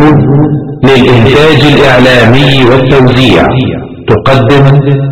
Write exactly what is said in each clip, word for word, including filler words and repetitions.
الجهود للإنتاج الإعلامي والتوزيع تقدم.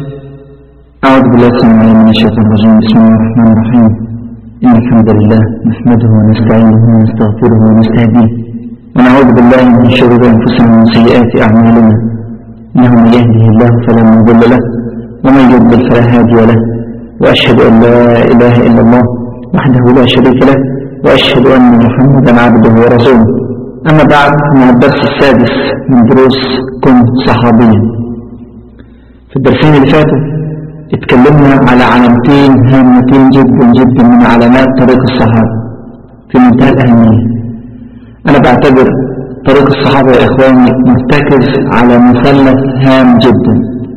أعوذ بالله من الشيطان الرجيم. بسم الله الرحمن الرحيم. إن الحمد لله نحمده ونستعينه ونستغفره ونستهديه ونعوذ بالله من شرور أنفسنا ومن سيئات أعمالنا، إنه من يهده الله فلا مضل له ومن يضلل فلا هادي له، وأشهد أن لا إله إلا الله وحده لا شريك له، وأشهد أن محمدا عبده ورسوله. أما بعد، من الدرس السادس من دروس كن صحابيا. في الدرسين اللي فاتوا اتكلمنا على علامتين هامتين جدا جدا من علامات طريق الصحابة في منتهى الأهمية. أنا بعتبر طريق الصحابة يا إخواني مرتكز على مثلث هام جدا،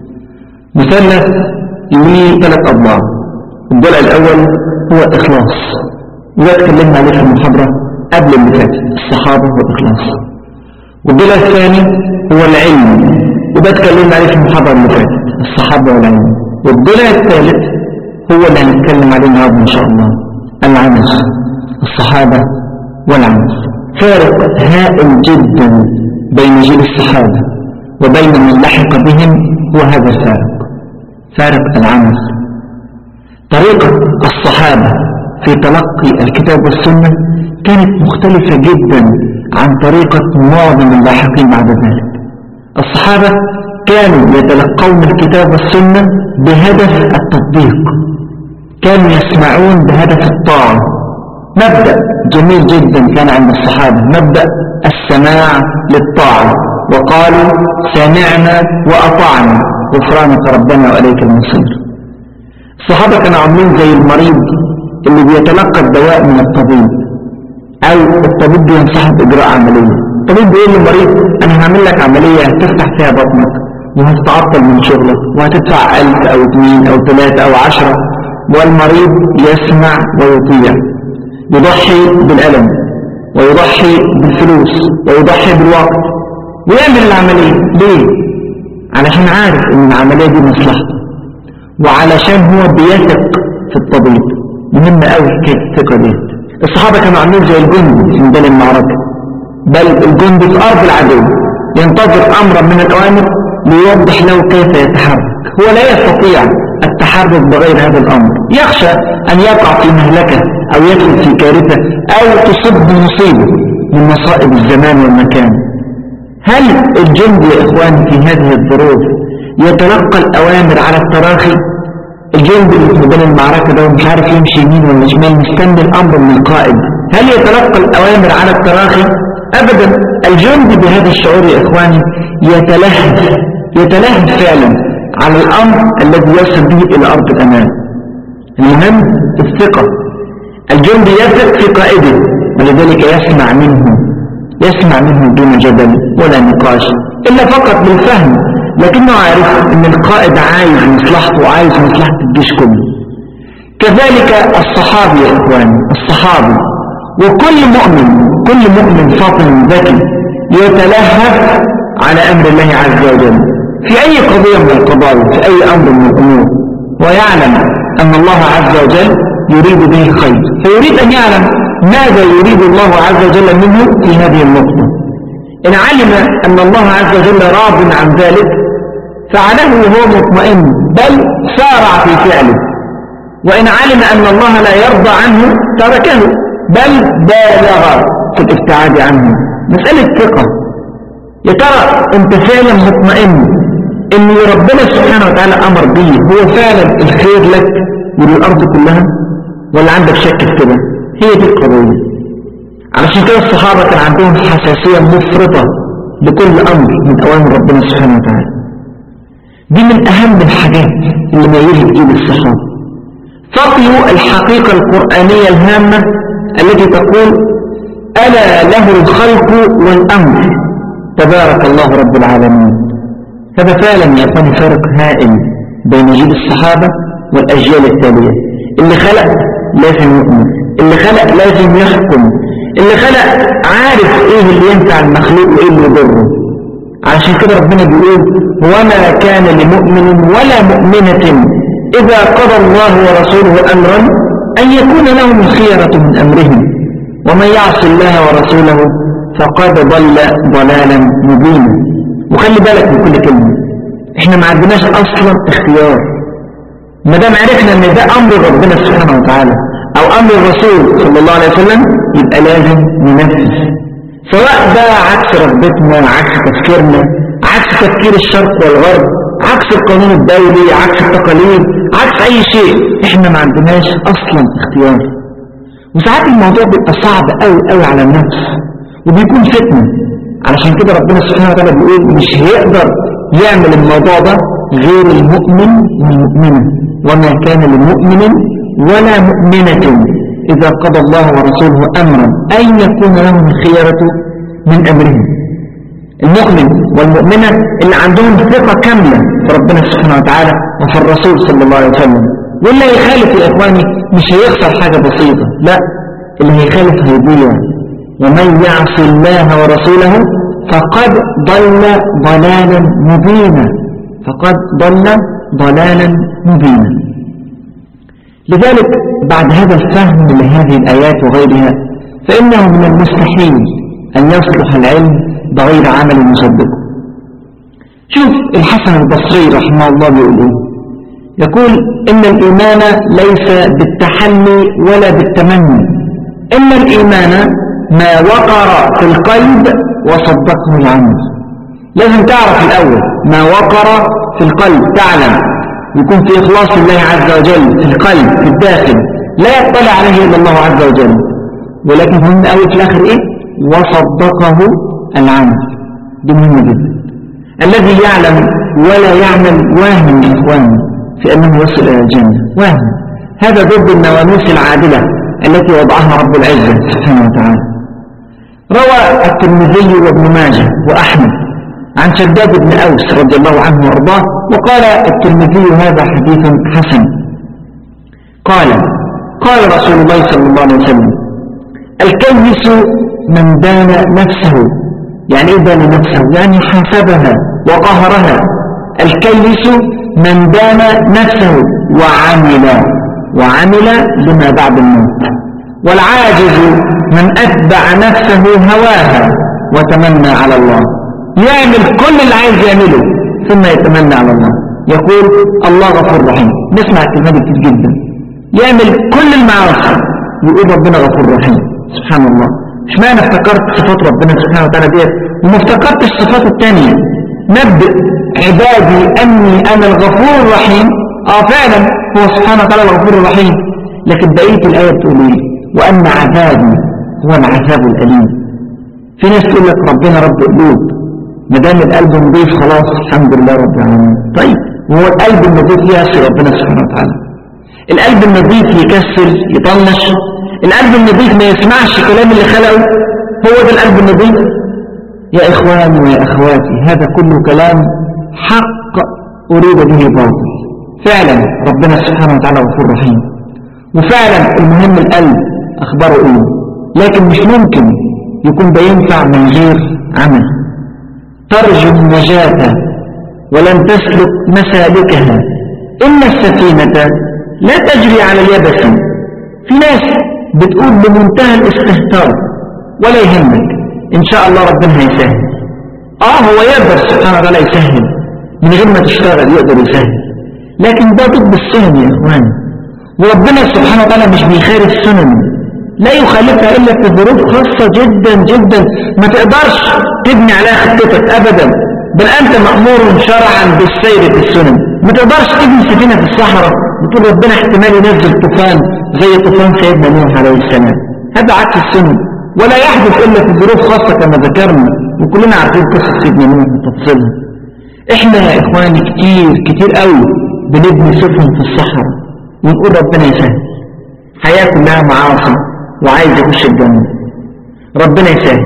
مثلث ليه ثلاث أضلاع. الضلع الأول هو الإخلاص، وده اتكلمنا عليه في المحاضرة قبل اللي فاتت، الصحابة والإخلاص. والضلع الثاني هو العلم، وده اتكلمنا عليه في المحاضرة اللي فاتت، الصحابة والعلم. والضلع الثالث هو اللي هنتكلم عليه النهارده إن شاء الله، العمل، الصحابة والعمل. فارق هائل جدا بين جيل الصحابة وبين من لحق بهم هو هذا الفارق، فارق العمل. طريقة الصحابة في تلقي الكتاب والسنة كانت مختلفة جدا عن طريقة معظم اللاحقين بعد ذلك. الصحابة كانوا يتلقون الكتاب والسنة بهدف التطبيق، كانوا يسمعون بهدف الطاعة. مبدأ جميل جدا كان عند الصحابة، مبدأ السماع للطاعة، وقالوا سمعنا وأطعنا غفرانك ربنا وإليك المصير. الصحابة كانوا عاملين زي المريض اللي بيتلقى الدواء من الطبيب، أو الطبيب بينصحه بإجراء عملية. الطبيب بيقول للمريض أنا هعمل لك عملية هتفتح فيها بطنك وهتتعطل من شغلك وهتدفع ألف أو اثنين أو ثلاثة أو عشرة، والمريض يسمع ويطيع، يضحي بالألم ويضحي بالفلوس ويضحي بالوقت ويعمل العملية. ليه؟ علشان عارف ان العملية دي مصلحته، وعلشان هو بيثق في الطبيب. مهم قوي حكاية الثقة دي. الصحابة كانوا عاملين زي الجندي في ميدان المعركة، بل الجندي في أرض العدو ينتظر أمرا من الأوامر ليوضح له كيف يتحرك. هو لا يستطيع التحرك بغير هذا الأمر، يخشى أن يقع في مهلكة أو يدخل في كارثة أو تصب بمصيبة من مصائب الزمان والمكان. هل الجندي يا إخواني في هذه الظروف يتلقى الأوامر على التراخي؟ الجندي اللي في ميدان المعركة ده مش عارف يمشي يمين ولا شمال، مستني الأمر من القائد، هل يتلقى الأوامر على التراخي؟ أبدا. الجندي بهذا الشعور يا إخواني يتلهف يتلهف فعلا على الأمر الذي يصل به إلى أرض الأمان. المهم الثقة. الجندي يثق في قائده، ولذلك يسمع منه يسمع منه دون جدل ولا نقاش، إلا فقط بالفهم، لكنه عارف أن القائد عايز مصلحته وعايز مصلحة الجيش كله. كذلك الصحابي يا إخواني، الصحابي وكل مؤمن كل مؤمن فاطن ذكي يتلهف على أمر الله عز وجل في أي قضية من القضايا، في أي أمر من الأمور، ويعلم أن الله عز وجل يريد به الخير، فيريد أن يعلم ماذا يريد الله عز وجل منه في هذه النقطة. إن علم أن الله عز وجل راض عن ذلك فعله وهو مطمئن، بل سارع في فعله. وإن علم أن الله لا يرضى عنه تركه، بل بالغ في الابتعاد عنه. مسألة ثقة. يا ترى أنت فعلا مطمئن إن ربنا سبحانه وتعالى أمر به هو فعلا الخير لك وللأرض كلها، ولا عندك شك في كده؟ هي دي القضية. علشان كده الصحابة كان عندهم حساسية مفرطة لكل أمر من أوامر ربنا سبحانه وتعالى. دي من أهم الحاجات اللي ميزت إيد الصحابة. فقهوا الحقيقة القرآنية الهامة التي تقول ألا له الخلق والأمر تبارك الله رب العالمين. هذا فعلا يكون فرق هائل بين جيل الصحابة والأجيال التالية. اللي خلق لازم يؤمن، اللي خلق لازم يحكم، اللي خلق عارف ايه اللي ينفع المخلوق وايه اللي يضره. عشان كده ربنا بيقول وما كان لمؤمن ولا مؤمنة إذا قضى الله ورسوله أمرا أن يكون لهم الخيرة من أمرهم ومن يعص الله ورسوله فقد ضل ضلالا مبينا. وخلي بالك من كل كلمة، احنا ما عندناش اصلا اختيار. ما دام عرفنا ان ده امر ربنا سبحانه وتعالى او امر الرسول صلى الله عليه وسلم يبقى لازم ننفذ، سواء ده عكس رغبتنا، عكس تفكيرنا، عكس تفكير الشرق والغرب، عكس القانون الدولي، عكس التقاليد، عكس اي شيء. احنا ما عندناش اصلا اختيار. وساعات الموضوع بيبقى صعب قوي قوي على النفس وبيكون فتنة. علشان كده ربنا سبحانه وتعالى بيقول مش هيقدر يعمل الموضوع ده غير المؤمن والمؤمنة، وما كان لمؤمن ولا مؤمنة إذا قضى الله ورسوله أمرا أن يكون لهم الخيرة من أمرهم. المؤمن والمؤمنة اللي عندهم ثقة كاملة في ربنا سبحانه وتعالى وفي الرسول صلى الله عليه وسلم. واللي هيخالف يا إخواني مش هيخسر حاجة بسيطة، لا، اللي هيخالف هيضيع. ومن يعص الله ورسوله فقد ضل ضلالا مبينا، فقد ضل ضلالا مبينا. لذلك بعد هذا الفهم لهذه الآيات وغيرها فإنه من المستحيل أن يصلح العلم بغير عمل مصدقه. شوف الحسن البصري رحمه الله بيقول ايه؟ يقول إن الإيمان ليس بالتحلي ولا بالتمني، إن الإيمان ما وقر في القلب وصدقه العمل. لازم تعرف الأول ما وقر في القلب، تعلم يكون في إخلاص الله عز وجل في القلب في الداخل لا يطلع عليه إلا الله عز وجل، ولكن هم أول في الآخر إيه؟ وصدقه العمل. دي مهمة جدا. الذي يعلم ولا يعمل واهم يا إخواني في أنه يصل إلى الجنة، واهم. هذا ضد النواميس العادلة التي وضعها رب العزة سبحانه وتعالى. روى الترمذي وابن ماجه وأحمد عن شداد بن أوس رضي الله عنه وارضاه، وقال الترمذي هذا حديث حسن. قال قال رسول الله صلى الله عليه وسلم: الكيس من دان نفسه. يعني ايه دان نفسه؟ يعني حاسبها وقهرها. الكيس من دان نفسه وعمل وعمل لما بعد الموت. والعاجز من أتبع نفسه هواها وتمنى على الله. يعمل كل اللي عايز يعمله ثم يتمنى على الله. يقول الله غفور رحيم. نسمع الكلمات كتير جدا. يعمل كل المعاصي يقول ربنا غفور رحيم. سبحان الله. مش معنى افتكرت صفات ربنا سبحانه وتعالى ديت وما افتكرتش الصفات الثانية. نبئ عبادي أني أنا الغفور الرحيم. اه فعلا هو سبحانه وتعالى الغفور الرحيم، لكن بقية الآية بتقول ايه؟ وأن عذابي هو العذاب الأليم. في ناس تقول لك ربنا رب قلوب، ما دام القلب نضيف خلاص الحمد لله رب العالمين. طيب وهو القلب النضيف يعصي ربنا سبحانه وتعالى؟ القلب النضيف يكسل يطنش؟ القلب النضيف ما يسمعش كلام اللي خلقه؟ هو ده القلب النضيف؟ يا إخواني ويا أخواتي، هذا كله كلام حق أريد به باطل. فعلا ربنا سبحانه وتعالى غفور رحيم، وفعلا المهم القلب أخباره إيه، لكن مش ممكن يكون بينفع من غير عمل. ترجو النجاة ولن تسلك مسالكها، إن السفينة لا تجري على اليبس. في ناس بتقول بمنتهى الاستهتار ولا يهمك إن شاء الله ربنا هيسهل. آه هو يقدر سبحانه وتعالى يسهل من غير ما تشتغل، يقدر يسهل، لكن ده ضد السهل يا إخواني. وربنا سبحانه وتعالى مش بيخالف سنن، لا يخالفها إلا في ظروف خاصة جدا جدا ما تقدرش تبني عليها خطتك أبدا، بل أنت مأمور شرعا بالسير في السنن. ما تقدرش تبني سفينة في الصحراء وتقول ربنا احتمال ينزل طوفان زي طوفان سيدنا نوح عليه السلام. هذا عكس السنن، ولا يحدث إلا في ظروف خاصة كما ذكرنا، وكلنا عارفين قصة سيدنا نوح وتفصيلها. احنا يا إخواني كتير كتير قوي بنبني سفن في الصحراء ونقول ربنا يسهل، حياة كلها معاصي وعايز يخش الجنة، ربنا يسهل.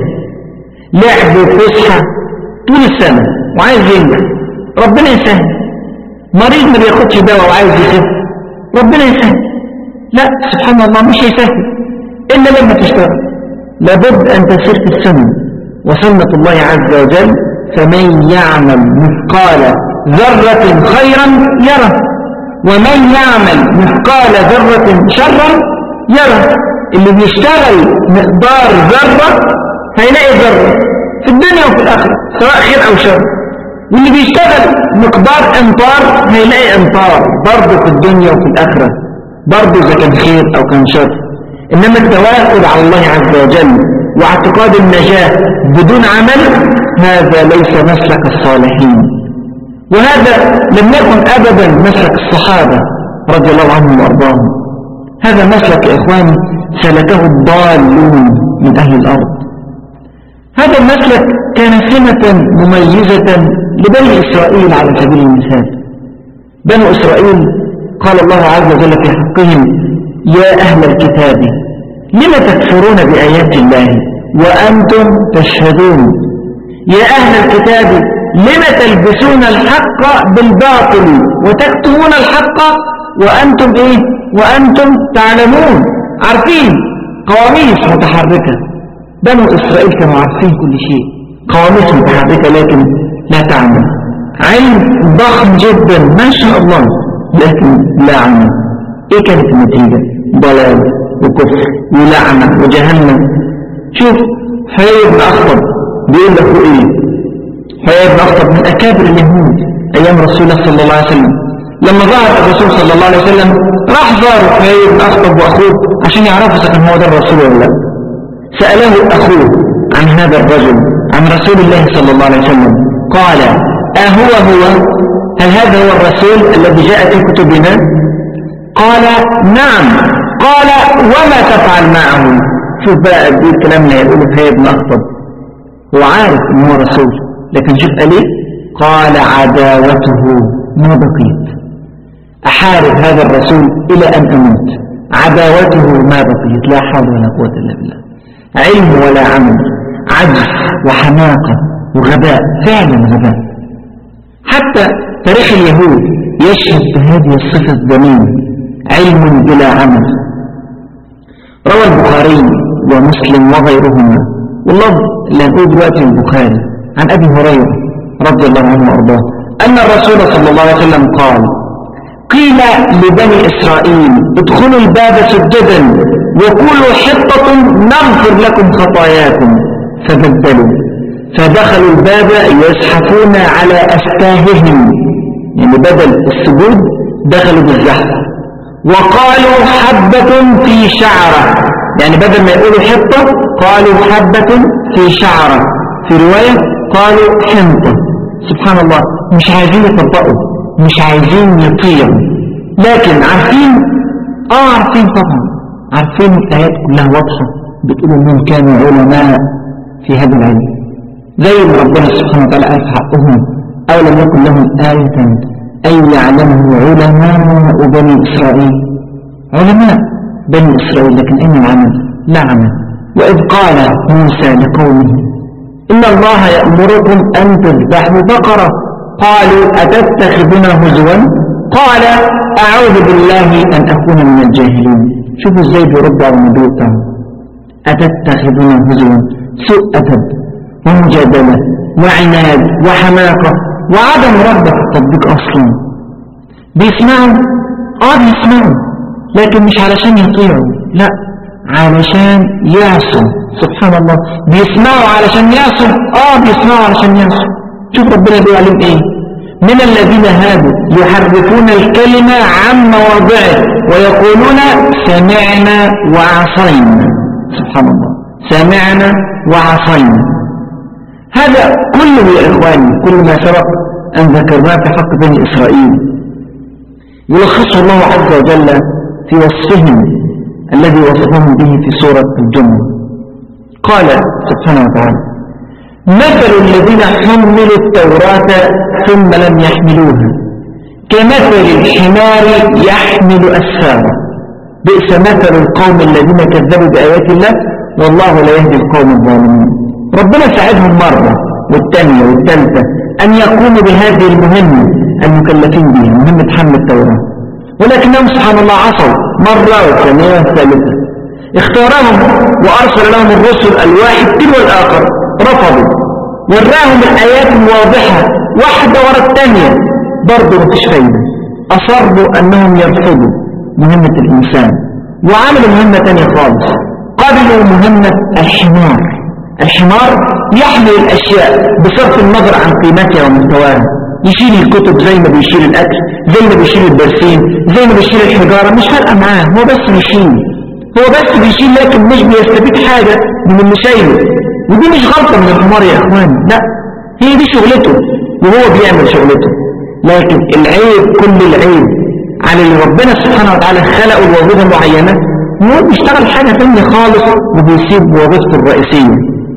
لعب وفسحة طول السنة وعايز ينجح، ربنا يسهل. مريض ما بياخدش دواء وعايز يخف، ربنا يسهل. لا سبحان الله مش هيسهل إلا لما تشتغل. لابد أن تسير في السنة وسنة الله عز وجل. فمن يعمل مثقال ذرة خيرا يره، ومن يعمل مثقال ذرة شرا يره. اللي بيشتغل مقدار ذرة هيلاقي ذرة في الدنيا وفي الآخرة سواء خير أو شر. واللي بيشتغل مقدار امطار هيلاقي امطار برضه في الدنيا وفي الآخرة، برضه إذا كان خير أو كان شر. إنما التواكل على الله عز وجل واعتقاد النجاة بدون عمل هذا ليس مسلك الصالحين، وهذا لم يكن أبدا مسلك الصحابة رضي الله عنهم وأرضاهم. هذا مسلك يا إخواني سلكه الضالون من أهل الأرض. هذا المسلك كان سمة مميزة لبني إسرائيل على سبيل المثال. بنو إسرائيل قال الله عز وجل في حقهم: يا أهل الكتاب لم تكفرون بآيات الله وأنتم تشهدون. يا أهل الكتاب لم تلبسون الحق بالباطل وتكتمون الحق وأنتم إيه؟ وأنتم تعلمون. عارفين قواميس متحركة، بنو إسرائيل كانوا عارفين كل شيء، قواميس متحركة لكن لا تعمل، علم ضخم جدا ما شاء الله لكن لا عمل. إيه كانت النتيجة؟ ضلال وكفر ولعنة وجهنم. شوف حيي بن أخطب بيقول له إيه؟ حيي بن أخطب من أكابر اليهود أيام رسول الله صلى الله عليه وسلم، لما ظهر الرسول صلى الله عليه وسلم راح زار حيي بن أخطب وأخوه عشان يعرفوا إذا كان هو ده الرسول ولا لا. سأله أخوه عن هذا الرجل عن رسول الله صلى الله عليه وسلم، قال: أهو هو؟ هل هذا هو الرسول الذي جاء في كتبنا؟ قال: نعم. قال: وما تفعل معه؟ شوف بقى دي الكلام اللي يقوله حيي بن أخطب، هو عارف إن هو رسول لكن شوف قال إيه؟ قال: عداوته ما بقيت، أحارب هذا الرسول إلى أن أموت، عداوته ما بقيت. لا حول ولا قوة إلا بالله. علم ولا عمل، عجز وحماقة وغباء، فعلا غباء. حتى تاريخ اليهود يشهد بهذه الصفة الذميمة، علم بلا عمل. روى البخاري ومسلم وغيرهما، والله اللي هنقول دلوقتي البخاري، عن أبي هريرة رضي الله عنه وأرضاه أن الرسول صلى الله عليه وسلم قال: قيل لبني إسرائيل ادخلوا الباب سجدا وقولوا حطة نغفر لكم خطاياكم، فبدلوا فدخلوا الباب يزحفون على أستاههم، يعني بدل السجود دخلوا بالزحف، وقالوا حبة في شعرة، يعني بدل ما يقولوا حطة قالوا حبة في شعرة، في رواية قالوا حنطة. سبحان الله، مش عايزين يطبقوا، مش عايزين يطيعوا، لكن عارفين اه عارفين طبعا، عارفين الآيات كلها واضحة بتقول انهم كانوا علماء في هذا العلم، زي ما ربنا سبحانه وتعالى قال في حقهم: أو لم يكن لهم آية أي يعلمه علماء بني إسرائيل. علماء بني إسرائيل لكن أين العمل؟ لا عمل. وإذ قال موسى لقومه: إن الله يأمركم أن تذبحوا بقرة، قالوا أتتخذنا هزوا؟ قال: أعوذ بالله أن أكون من الجاهلين. شوفوا ازاي بيرد على النبي بتاعه: أتتخذنا هزوا، سوء أدب ومجادلة وعناد وحماقة وعدم رغبة في التطبيق أصلا. بيسمعوا اه بيسمعوا لكن مش علشان يطيعوا، لا علشان يعصوا. سبحان الله، بيسمعوا علشان يعصوا، اه بيسمعوا علشان يعصوا. شوف ربنا بيقول عليهم ايه: من الذين هادوا يحرفون الكلمة عن مواضعه ويقولون سمعنا وعصينا. سبحان الله، سمعنا وعصينا. هذا كله يا إخواني، كل ما سبق أن ذكرناه في حق بني إسرائيل يلخصه الله عز وجل في وصفهم الذي وصفهم به في سورة الجمعة. قال سبحانه وتعالى: مثل الذين حملوا التوراة ثم لم يحملوها كمثل الحمار يحمل أسفارا، بئس مثل القوم الذين كذبوا بآيات الله والله لا يهدي القوم الظالمين. ربنا ساعدهم مرة والثانية والثالثة أن يقوموا بهذه المهمة المكلفين بها، مهمة حمل التوراة، ولكنهم سبحان الله عصوا مرة والثانية والثالثة. اختارهم وأرسل لهم الرسل الواحد تلو الآخر، رفضوا، وراهم الآيات الواضحة واحدة ورا الثانية، برضو مفيش فايدة، أصروا أنهم يرفضوا مهمة الإنسان وعملوا مهمة ثانية خالص، قبلوا مهمة الحمار الحمار يحمل الأشياء بصرف النظر عن قيمتها ومحتواها، يشيل الكتب زي ما بيشيل الأكل، زي ما بيشيل البرسيم، زي ما بيشيل الحجارة، مش فارقة معاه، هو بس بيشيل هو بس بيشيل لكن مش بيستفيد حاجة من اللي شايله. ودي مش غلطة من الحمار يا إخوان، لا، هي دي شغلته وهو بيعمل شغلته. لكن العيب، كل العيب على اللي ربنا سبحانه وتعالى خلقه بوظيفة معينة، هو بيشتغل حاجة ثانية خالص وبيسيب وظيفته الرئيسية.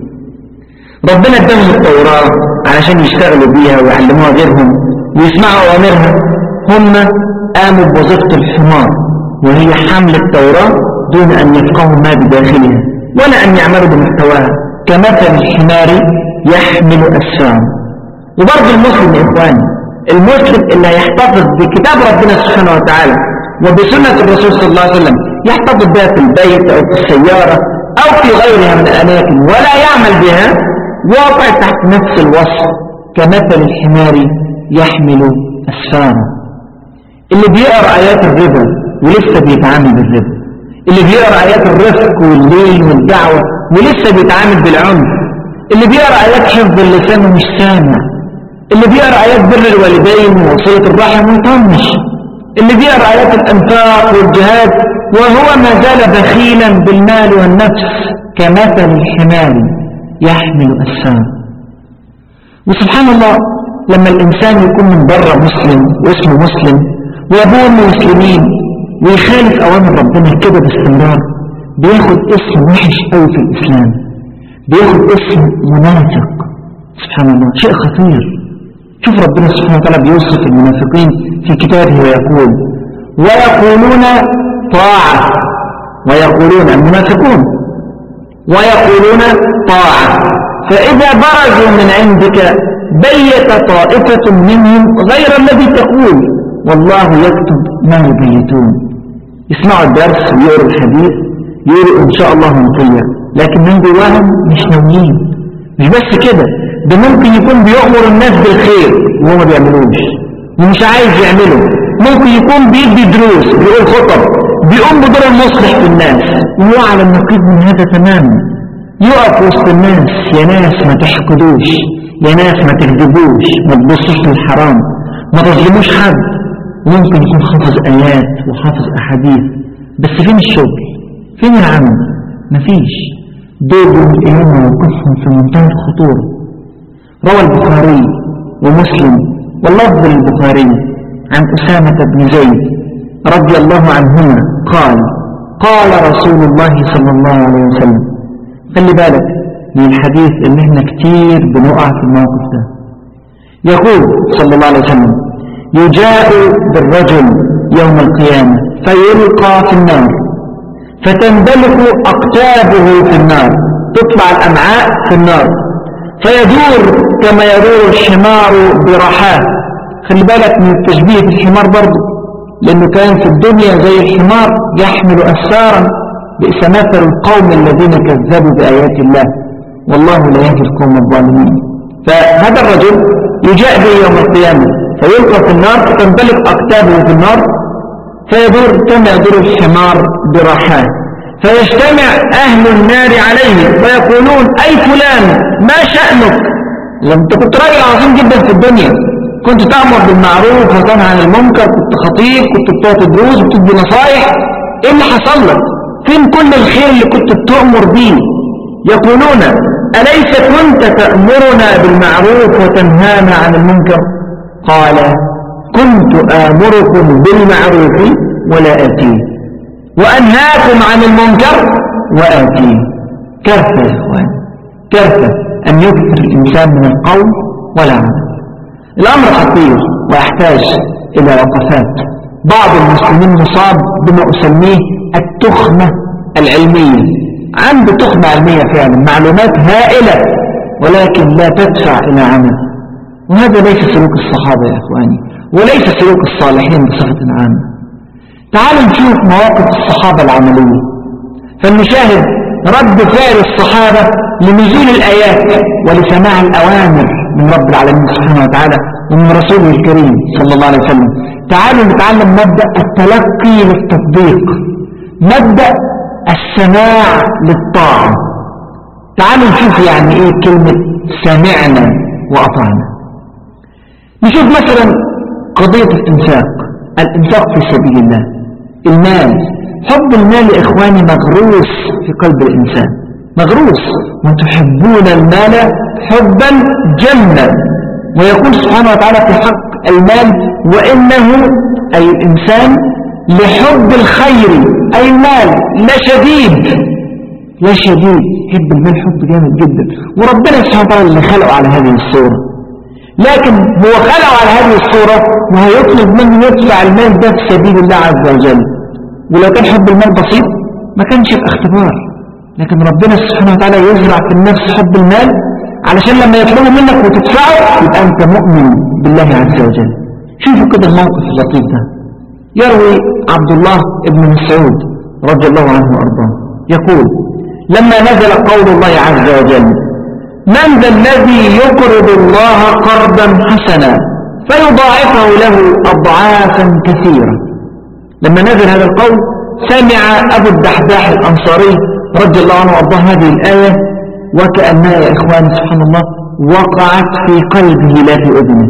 ربنا اداهم التوراة علشان يشتغلوا بيها ويعلموها غيرهم ويسمعوا أوامرها، هم قاموا بوظيفة الحمار وهي حمل التوراة دون أن يفقهوا ما بداخلها ولا أن يعملوا بمحتواها، كمثل الحمار يحمل أسفاره. وبرضه المسلم يا إخواني، المسلم اللي هيحتفظ بكتاب ربنا سبحانه وتعالى وبسنة الرسول صلى الله عليه وسلم، يحتفظ بها في البيت أو في السيارة أو في غيرها من الأماكن ولا يعمل بها، واقع تحت نفس الوصف كمثل الحمار يحمل أسفاره. اللي بيقرأ آيات الربا ولسه بيتعامل بالربا، اللي بيقرأ آيات الرفق والليل والدعوة ولسه بيتعامل بالعنف، اللي بيقرأ آيات حفظ اللسان ومش سامع، اللي بيقرأ آيات بر الوالدين ووصلة الرحم ويطنش، اللي بيقرأ آيات الأنفاق والجهاد وهو ما زال بخيلا بالمال والنفس، كمثل الحمار يحمل أسفاره. وسبحان الله، لما الإنسان يكون من بره مسلم واسمه مسلم ويبون مسلمين ويخالف أوامر ربنا كده باستمرار، بياخد اسم وحش قوي في الإسلام، بياخد اسم منافق. سبحان الله، شيء خطير. شوف ربنا سبحانه وتعالى بيوصف المنافقين في كتابه ويقول: ويقولون طاعة، ويقولون المنافقون ويقولون طاعة، فإذا برزوا من عندك بيت طائفة منهم غير الذي تقول والله يكتب ما يبيتون. يسمعوا الدرس ويقروا الحديث، يقولوا إن شاء الله نطيع، لكن من جواهم مش ناويين. مش بس كده، ده ممكن يكون بيأمر الناس بالخير وهو ما بيعملوش ومش عايز يعمله، ممكن يكون بيدي دروس، بيقول خطب، بيقوم بدور المصلح في الناس وهو على النقيض من هذا تماما. يقف وسط الناس: يا ناس ما تحقدوش، يا ناس ما تكذبوش، ما تبصوش للحرام، ما تظلموش حد. ممكن يكون حافظ آيات وحافظ أحاديث، بس فين الشغل؟ فين العمل؟ مفيش. دول الإيمان موقفهم في منتهى الخطورة. روى البخاري ومسلم واللفظ للبخاري عن أسامة بن زيد رضي الله عنهما قال: قال رسول الله صلى الله عليه وسلم. خلي بالك من الحديث اللي احنا كتير بنقع في الموقف ده. يقول صلى الله عليه وسلم: يجاء بالرجل يوم القيامة فيلقى في النار فتندلق أقتابه في النار، تطلع الأمعاء في النار، فيدور كما يدور الحمار برحاه. خلي بالك من التشبيه بالحمار برضه، لأنه كان في الدنيا زي الحمار يحمل أسفارا. بئس مثل القوم الذين كذبوا بآيات الله والله لا يهدي القوم الظالمين. فهذا الرجل يجاء به يوم القيامة فيلقى في النار فتنطلق أقتابه في النار، فيدور كما يدور الحمار برحاه، فيجتمع أهل النار عليه ويقولون: أي فلان ما شأنك؟ لما انت كنت راجل عظيم جدا في الدنيا، كنت تأمر بالمعروف وتنهى عن المنكر، كنت خطيب، كنت بتعطي دروس وبتدي نصايح، ايه اللي حصل لك؟ فين كل الخير اللي كنت بتأمر به؟ يقولون: أليس كنت تأمرنا بالمعروف وتنهانا عن المنكر؟ قال: كنت آمركم بالمعروف ولا آتيه، وأنهاكم عن المنكر وآتيه. كارثة يا إخوان، كارثة أن يكثر الإنسان من القول ولا عمل. الأمر خطير ويحتاج إلى وقفات. بعض المسلمين مصاب بما أسميه التخمة العلمية، عنده تخمة علمية فعلا، معلومات هائلة ولكن لا تدفع إلى عمل. وهذا ليس سلوك الصحابة يا إخواني، وليس سلوك الصالحين بصفة عامة. تعالوا نشوف مواقف الصحابة العملية، فلنشاهد رد فعل الصحابة لنزول الآيات ولسماع الأوامر من رب العالمين سبحانه وتعالى ومن رسوله الكريم صلى الله عليه وسلم. تعالوا نتعلم مبدأ التلقي للتطبيق، مبدأ السماع للطاعة. تعالوا نشوف يعني ايه كلمة سمعنا وأطعنا. نشوف مثلا قضية الإنفاق، الإنفاق في سبيل الله، المال. حب المال يا إخواني مغروس في قلب الإنسان، مغروس. وتحبون المال حبا جما. ويقول سبحانه وتعالى في حق المال: وإنه أي الإنسان لحب الخير أي المال لشديد، لا شديد. حب المال حب جامد جدا. وربنا سبحانه وتعالى اللي خلقه على هذه الصورة، لكن هو خلقه على هذه الصورة وهيطلب منه يدفع المال ده في سبيل الله عز وجل. ولو كان حب المال بسيط ما كانش يبقى اختبار، لكن ربنا سبحانه وتعالى يزرع في النفس حب المال علشان لما يطلبه منك وتدفعه يبقى انت مؤمن بالله عز وجل. شوفوا كده الموقف اللطيف ده. يروي عبد الله بن مسعود رضي الله عنه وارضاه يقول: لما نزل قول الله عز وجل: من ذا الذي يقرض الله قرضا حسنا فيضاعفه له أضعافا كثيرة. لما نزل هذا القول سمع أبو الدحداح الأنصاري رضي الله عنه وارضاه هذه الآية، وكأنها يا إخواني سبحان الله وقعت في قلبه لا في أذنه.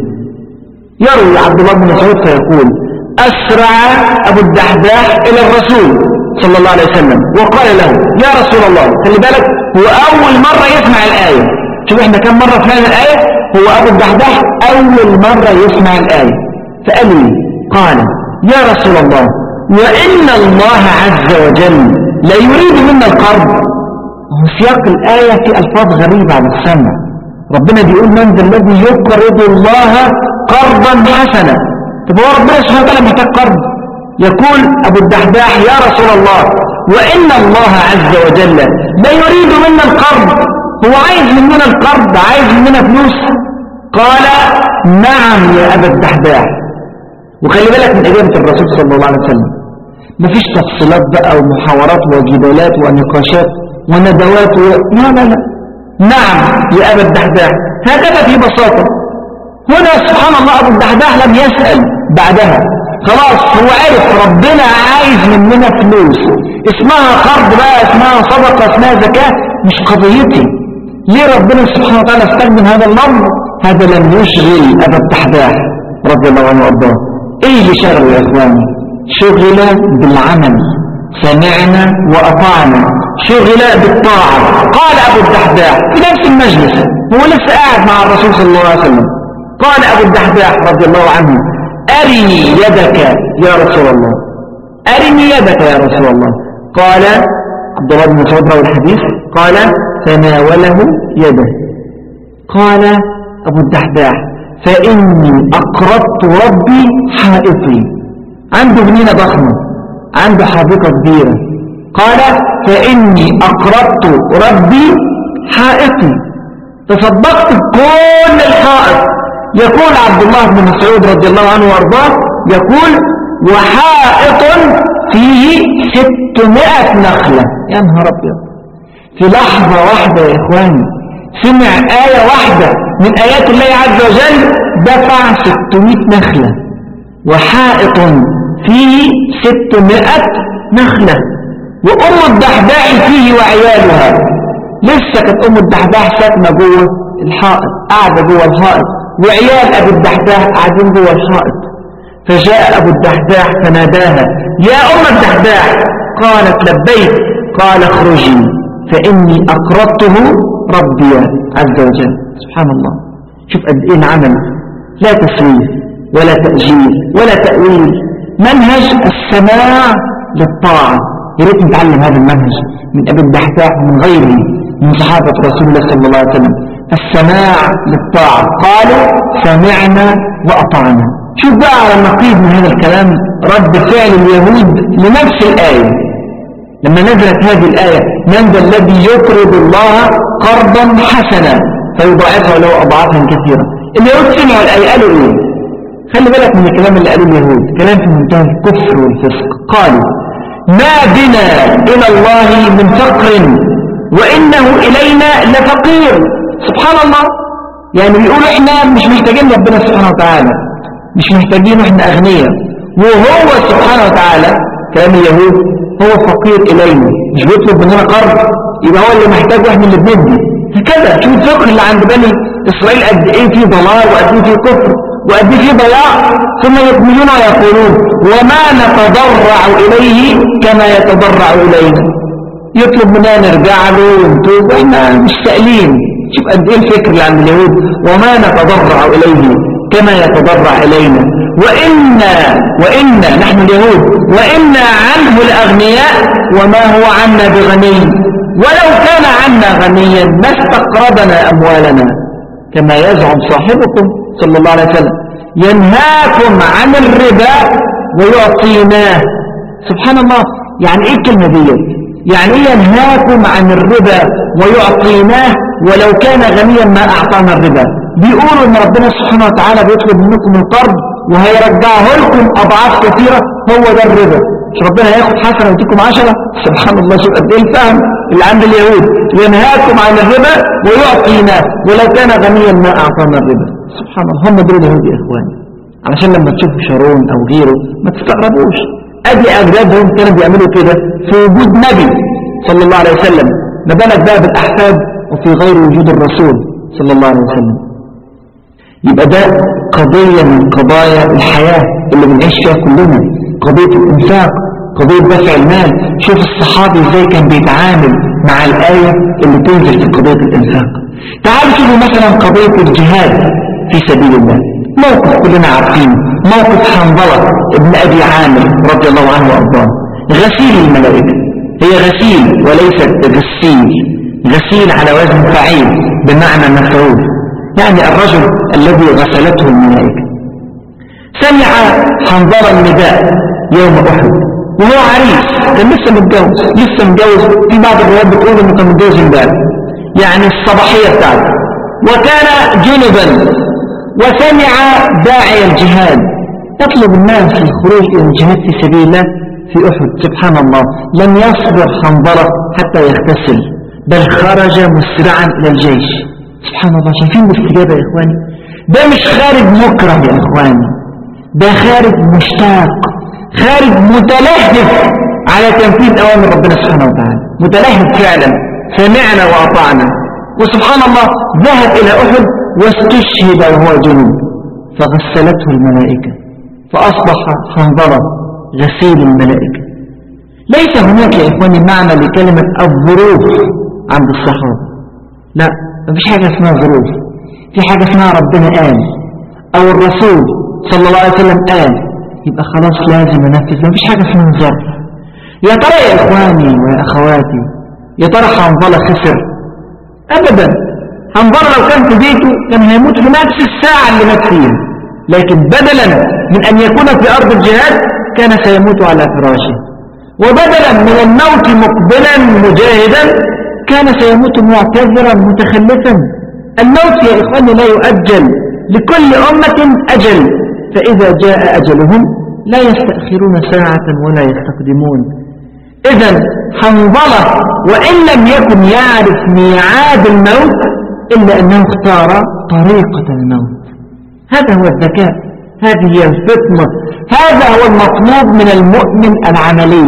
يروي عبد الله بن مسعود فيقول: أسرع أبو الدحداح إلى الرسول صلى الله عليه وسلم وقال له: يا رسول الله. خلي بالك هو أول مرة يسمع الآية. شوف احنا كم مرة فهمنا الآية. هو أبو الدحداح أول مرة يسمع الآية فقال لي قال: يا رسول الله، وإن الله عز وجل لا يريد منا القرض. هو سياق الآية في ألفاظ غريبة على السمع. ربنا بيقول: من ذا الذي يقرض الله قرضا حسنا. طب هو ربنا سبحانه وتعالى محتاج قرض؟ يقول أبو الدحداح: يا رسول الله، وإن الله عز وجل لا يريد منا القرض. هو عايز مننا القرض، عايز مننا فلوس؟ قال: نعم يا أبا الدحداح. وخلي بالك من إجابة الرسول صلى الله عليه وسلم، مفيش تفصيلات بقى ومحاورات وجدالات ونقاشات وندوات و... لا لا لا نعم يا أبا الدحداح، هكذا في بساطة. هنا سبحان الله أبو الدحداح لم يسأل بعدها، خلاص هو عرف ربنا عايز مننا فلوس، اسمها قرض بقى، اسمها صدقة، اسمها زكاة، مش قضيتي. ليه ربنا سبحانه وتعالى استخدم هذا اللفظ؟ هذا لم يشغل أبا الدحداح رضي الله عنه وارضاه. ايه اللي شغله يا اخواني؟ شغل بالعمل، سمعنا وأطعنا، شغل بالطاعة. قال أبو الدحداح في نفس المجلس، هو لسه قاعد مع الرسول صلى الله عليه وسلم، قال أبو الدحداح رضي الله عنه: أرني يدك يا رسول الله، أرني يدك يا رسول الله. قال عبد الله بن مسعود روى الحديث، قال: فناوله يده. قال أبو الدحداح: فإني أقرضت ربي حائطي. عنده جنينة ضخمة، عنده حديقة كبيرة. قال: فإني أقرضت ربي حائطي، تصدقت بكل الحائط. يقول عبد الله بن مسعود رضي الله عنه وارضاه، يقول: وحائط فيه ستمائة نخلة. يا نهار أبيض، في لحظة واحدة يا إخواني سمع آية واحدة من آيات الله عز وجل دفع ستمائة نخلة. وحائط فيه ستمائة نخلة. وأم الدحداح فيه وعيالها، لسه كانت أم الدحداح ساكنة جوه الحائط، قاعدة جوه الحائط، وعيال أبو الدحداح قاعدين جوه الحائط. فجاء أبو الدحداح فناداها: يا أم الدحداح. قالت: لبيك. قال: اخرجي فإني أقرضته ربي عز وجل. سبحان الله، شوف قد إيه العمل، لا تسويف ولا تأجيل ولا تأويل، منهج السماع للطاعة. يا ريت نتعلم هذا المنهج من أبي الدحداح ومن غيره من صحابة رسول الله صلى الله عليه وسلم، السماع للطاعة. قالوا: سمعنا وأطعنا. شوف بقى على النقيض من هذا الكلام رد فعل اليهود لنفس الآية لما نزلت هذه الآية: من ذا الذي يقرض الله قرضا حسنا فيضاعفه له أضعافا كثيرة. اليهود سمعوا الآية قالوا إيه؟ خلي بالك من الكلام اللي قالوا اليهود، كلام في منتهى الكفر والفسق. قالوا: ما بنا إلى الله من فقر وإنه إلينا لفقير. سبحان الله، يعني بيقولوا إحنا مش محتاجين ربنا سبحانه وتعالى، مش محتاجين، إحنا أغنياء، وهو سبحانه وتعالى كلام اليهود هو فقير إلينا، مش بيطلب مننا قرض يبقى هو اللي محتاج واحنا اللي بندي. هكذا شوف الفقه اللي عند بني إسرائيل قد إيه فيه ضلال وقد إيه فيه كفر وقد إيه فيه ضياع، ثم يكملون ويقولون وما نتضرع إليه كما يتضرع إلينا. يطلب مننا نرجع له ونتوب وإحنا مش سائلين. شوف قد إيه الفكر اللي عند اليهود، وما نتضرع إليه كما يتضرع إلينا وإنا وإنا نحن اليهود وإنا عنه الأغنياء وما هو عنا بغني، ولو كان عنا غنيا ما استقرضنا أموالنا، كما يزعم صاحبكم صلى الله عليه وسلم ينهاكم عن الربا ويعطيناه. سبحان الله، يعني إيه الكلمة دي؟ يعني إيه ينهاكم عن الربا ويعطيناه ولو كان غنيا ما أعطانا الربا؟ بيقولوا ان ربنا سبحانه وتعالى بيطلب منكم القرض وهيرجعه لكم اضعاف كثيرة، هو ده الربا. مش ربنا هياخد حسنة ويديكم عشرة؟ سبحان الله، شوف قد ايه الفهم اللي عند اليهود. ينهاكم عن الربا ويعطينا ولو كان غنيا ما اعطانا الربا. سبحان الله، هم دول اليهود يا اخواني. علشان لما تشوفوا شارون او غيره ما تستغربوش، ادي اجدادهم كانوا بيعملوا كده في وجود نبي صلى الله عليه وسلم، ما بالك بقى بالاحفاد وفي غير وجود الرسول صلى الله عليه وسلم. يبقى ده قضية من قضايا الحياة اللي بنعيش فيها كلنا، قضية الإنفاق، قضية دفع المال. شوف الصحابي ازاي كان بيتعامل مع الآية اللي تنزل في قضية الإنفاق. تعالوا شوفوا مثلا قضية الجهاد في سبيل الله، موقف كلنا عارفينه، موقف حنظلة ابن أبي عامر رضي الله عنه وأرضاه، غسيل الملائكة. هي غسيل وليست غسيل، غسيل على وزن فعيل بمعنى مفعول، يعني الرجل الذي غسلته الملائكة. سمع حنظلة النداء يوم أحد وهو عريس، كان لسه متجوز لسه متجوز في بعض الروايات بتقول انه كان متجوز امبارح، يعني الصباحية بتاعته، وكان جنبا وسمع داعي الجهاد يطلب الناس الخروج إلى الجهاد في سبيل الله في أحد. سبحان الله، لم يصبر حنظلة حتى يغتسل بل خرج مسرعا إلى الجيش. سبحان الله، شايفين الاستجابة يا إخواني؟ ده مش خارج مكره يا إخواني، ده خارج مشتاق، خارج متلهف على تنفيذ أوامر ربنا سبحانه وتعالى، متلهف فعلا، سمعنا وأطعنا. وسبحان الله ذهب إلى أحد واستشهد وهو جنوب فغسلته الملائكة فأصبح حنظلة غسيل الملائكة. ليس هناك يا إخواني معنى لكلمة الظروف عند الصحابة، لا، مفيش حاجة اسمها ظروف، في حاجة اسمها ربنا قال أو الرسول صلى الله عليه وسلم قال، يبقى خلاص لازم ننفذ، مفيش حاجة اسمها ظرف. يا ترى يا إخواني ويا أخواتي، يا ترى حنظلة خسر؟ أبدا، حنظلة لو كان في بيته كان هيموت في نفس الساعة اللي مات فيها، لكن بدلا من أن يكون في أرض الجهاد كان سيموت على فراشه، وبدلا من الموت مقبلا مجاهدا كان سيموت معتذرا متخلفا. الموت يا إخواني لا يؤجل، لكل أمة أجل، فإذا جاء أجلهم لا يستأخرون ساعة ولا يستقدمون. إذن حنظلة وإن لم يكن يعرف ميعاد الموت إلا أنه اختار طريقة الموت. هذا هو الذكاء، هذه هي الفطنة، هذا هو المطلوب من المؤمن العملي.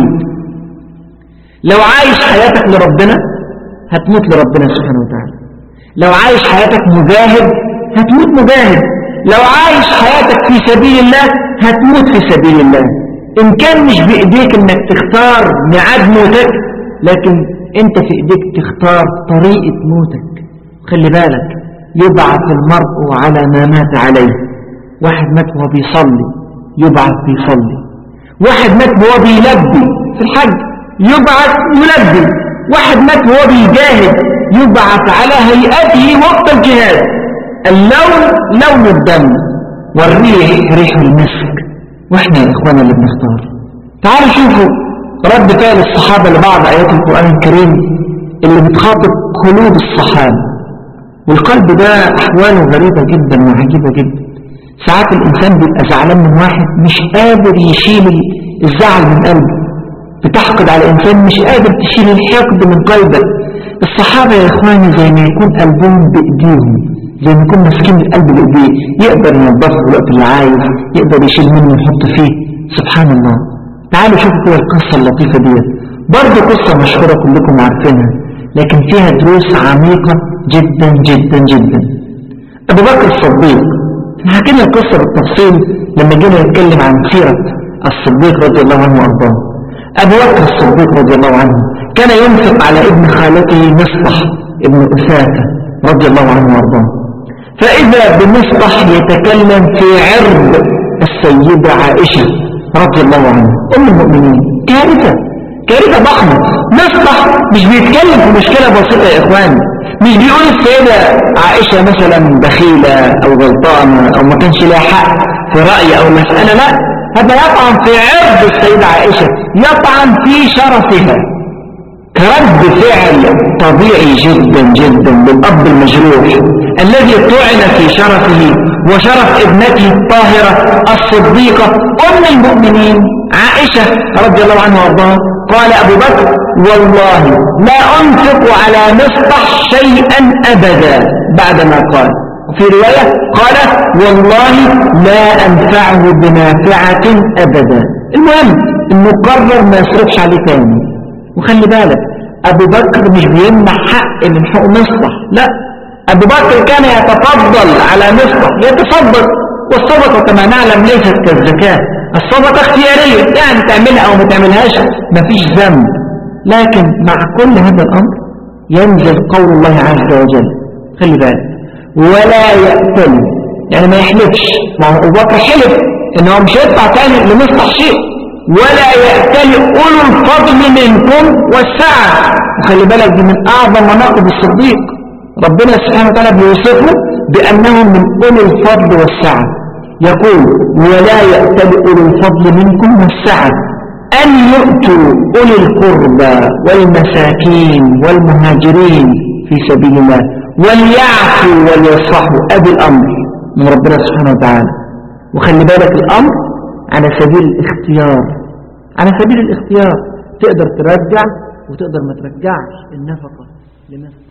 لو عايش حياتك لربنا هتموت لربنا سبحانه وتعالى، لو عايش حياتك مجاهد هتموت مجاهد، لو عايش حياتك في سبيل الله هتموت في سبيل الله. إن كان مش بإيديك إنك تختار ميعاد موتك، لكن أنت في إيديك تختار طريقة موتك. خلي بالك، يبعث المرء على ما مات عليه. واحد مات وهو بيصلي يبعث بيصلي، واحد مات وهو بيلبي في الحج يبعث يلبي، واحد مات وهو بيجاهد يبعث على هيئته وقت الجهاد. اللون لون الدم والريح ريح المسك، واحنا يا اخوانا اللي بنختار. تعالوا شوفوا رد فعل الصحابة لبعض آيات القرآن الكريم اللي بتخاطب قلوب الصحابة. والقلب ده أحواله غريبة جدا وعجيبة جدا. ساعات الإنسان بيبقى زعلان من واحد مش قادر يشيل الزعل من قلبه، بتحقد على إنسان مش قادر تشيل الحقد من قلبك. الصحابة يا إخواني زي ما يكون قلبهم بإيديهم، زي ما يكون ماسكين القلب بإيديه، يقدر ينظفه في الوقت اللي عايز، يقدر يشيل منه ويحط فيه. سبحان الله، تعالوا شوفوا كده القصة اللطيفة دي، برضه قصة مشهورة كلكم عارفينها، لكن فيها دروس عميقة جدا جدا جدا. أبو بكر الصديق، احنا حكينا القصة بالتفصيل لما جينا نتكلم عن سيرة الصديق رضي الله عنه وأرضاه. أبو بكر الصديق رضي الله عنه كان ينفق على ابن خالته مصطح ابن أثاثة رضي الله عنه وأرضاه، فإذا بمصطح يتكلم في عرض السيدة عائشة رضي الله عنها أم المؤمنين. كارثة كارثة ضخمة. مصطح مش بيتكلم في مشكلة بسيطة يا إخواني، مش بيقول السيدة عائشة مثلا بخيلة أو غلطانة أو ما كانش لها حق في رأي أو مسألة، لا، هذا يطعن في عرض السيدة عائشة، يطعن في شرفها كرد فعل طبيعي جدا جدا للأب المجروح الذي طعن في شرفه وشرف ابنته الطاهرة الصديقة أم المؤمنين عائشة رضي الله عنها وارضاها. قال أبو بكر: والله لا أنفق على مصطح شيئا أبدا، بعدما قال. وفي رواية قال: والله لا أنفعه بنافعة أبدا. المهم إنه قرر ما يصرفش عليه تاني. وخلي بالك أبو بكر مش بيمنع حق من حقوق مصطح، لا، أبو بكر كان يتفضل على مصطح، يتفضل. والصدقة كما نعلم ليست كالزكاة، الصدقة اختيارية، يعني تعملها أو ما تعملهاش مفيش ذنب. لكن مع كل هذا الأمر ينزل قول الله عز وجل، خلي بالك: ولا يأتل، يعني ما يحلفش. ما هو أبو بكر حلف إنه مش هيدفع تاني لمصطح شيء. ولا يأتل أولو الفضل منكم والسعة، وخلي بالك دي من أعظم مناقب الصديق، ربنا سبحانه وتعالى بيوصفه بأنهم من أولو الفضل والسعة. يقول: ولا يأتل أولو الفضل منكم والسعة أن يؤتوا أولي القربى والمساكين والمهاجرين في سبيل الله وليعفوا وليصفحوا. أدي الأمر من ربنا سبحانه وتعالى. وخلي بالك الأمر على سبيل الاختيار، على سبيل الاختيار، تقدر ترجع وتقدر ما ترجعش النفقة لنفسك.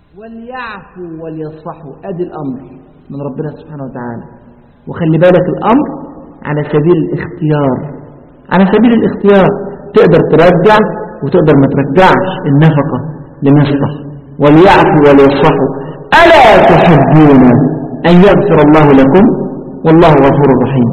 وليعفوا وليصفحوا، أدي الأمر من ربنا سبحانه وتعالى. وخلي بالك الأمر على سبيل الاختيار، على سبيل الاختيار، تقدر ترجع وتقدر ما ترجعش النفقة لمصطح. وليعفوا وليصفحوا ألا تحبون أن يغفر الله لكم والله غفور رحيم.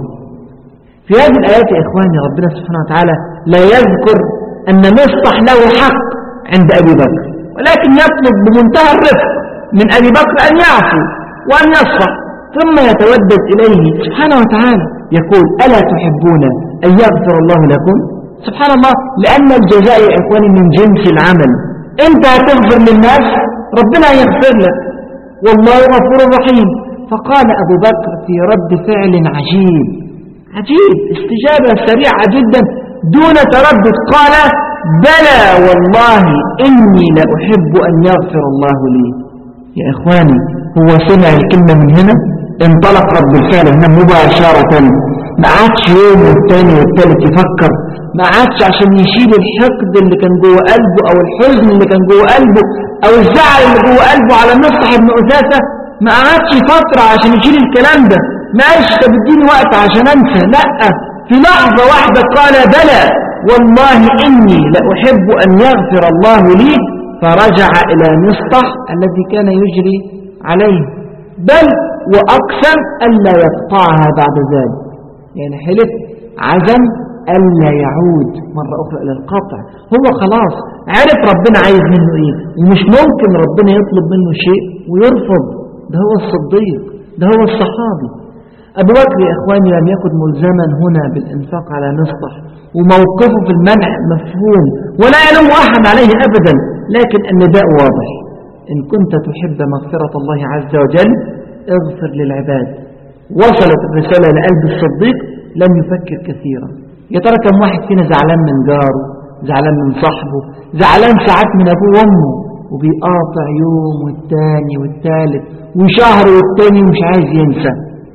في هذه الآيات يا إخواني ربنا سبحانه وتعالى لا يذكر أن مصطح له حق عند أبي بكر، ولكن يطلب بمنتهى الرفق من أبي بكر أن يعفو وأن يصفح، ثم يتودد إليه سبحانه وتعالى يقول: ألا تحبون أن يغفر الله لكم؟ سبحان الله، لأن الجزاء يا إخواني من جنس العمل. أنت هتغفر للناس، ربنا يغفر لك، والله غفور رحيم. فقال أبو بكر في رد فعل عجيب عجيب، استجابة سريعة جدا دون تردد، قال: بلى والله إني لأحب أن يغفر الله لي. يا إخواني، هو سمع الكلمة من هنا، انطلق رد الفعل هنا مباشرة، ما عادش يوم والتاني والتالت يفكر، ما عادش عشان يشيل الحقد اللي كان جوه قلبه أو الحزن اللي كان جوه قلبه أو الزعل اللي جوه قلبه على مصطح بن أثاثة، ما عادش فترة عشان يشيل الكلام ده، ما قالش طب اديني وقت عشان انسى، لا، في لحظة واحدة قال: بلى والله إني لأحب أن يغفر الله لي. فرجع إلى مصطح الذي كان يجري عليه، بل وأقسم ألا يقطعها بعد ذلك، يعني حلف عزم ألا يعود مرة أخرى إلى القطع. هو خلاص عرف ربنا عايز منه إيه، ومش ممكن ربنا يطلب منه شيء ويرفض. ده هو الصديق، ده هو الصحابي. أبو بكر يا إخواني لم يكن ملزما هنا بالإنفاق على مصطح، وموقفه في المنع مفهوم ولا يلوم أحد عليه أبدا، لكن النداء واضح: إن كنت تحب مغفرة الله عز وجل اغفر للعباد. وصلت الرسالة لقلب الصديق، لم يفكر كثيرا. يا ترى كم واحد فينا زعلان من جاره، زعلان من صاحبه، زعلان ساعات من أبوه وأمه، وبيقاطع يوم والتاني والتالت وشهر والتاني ومش عايز ينسى.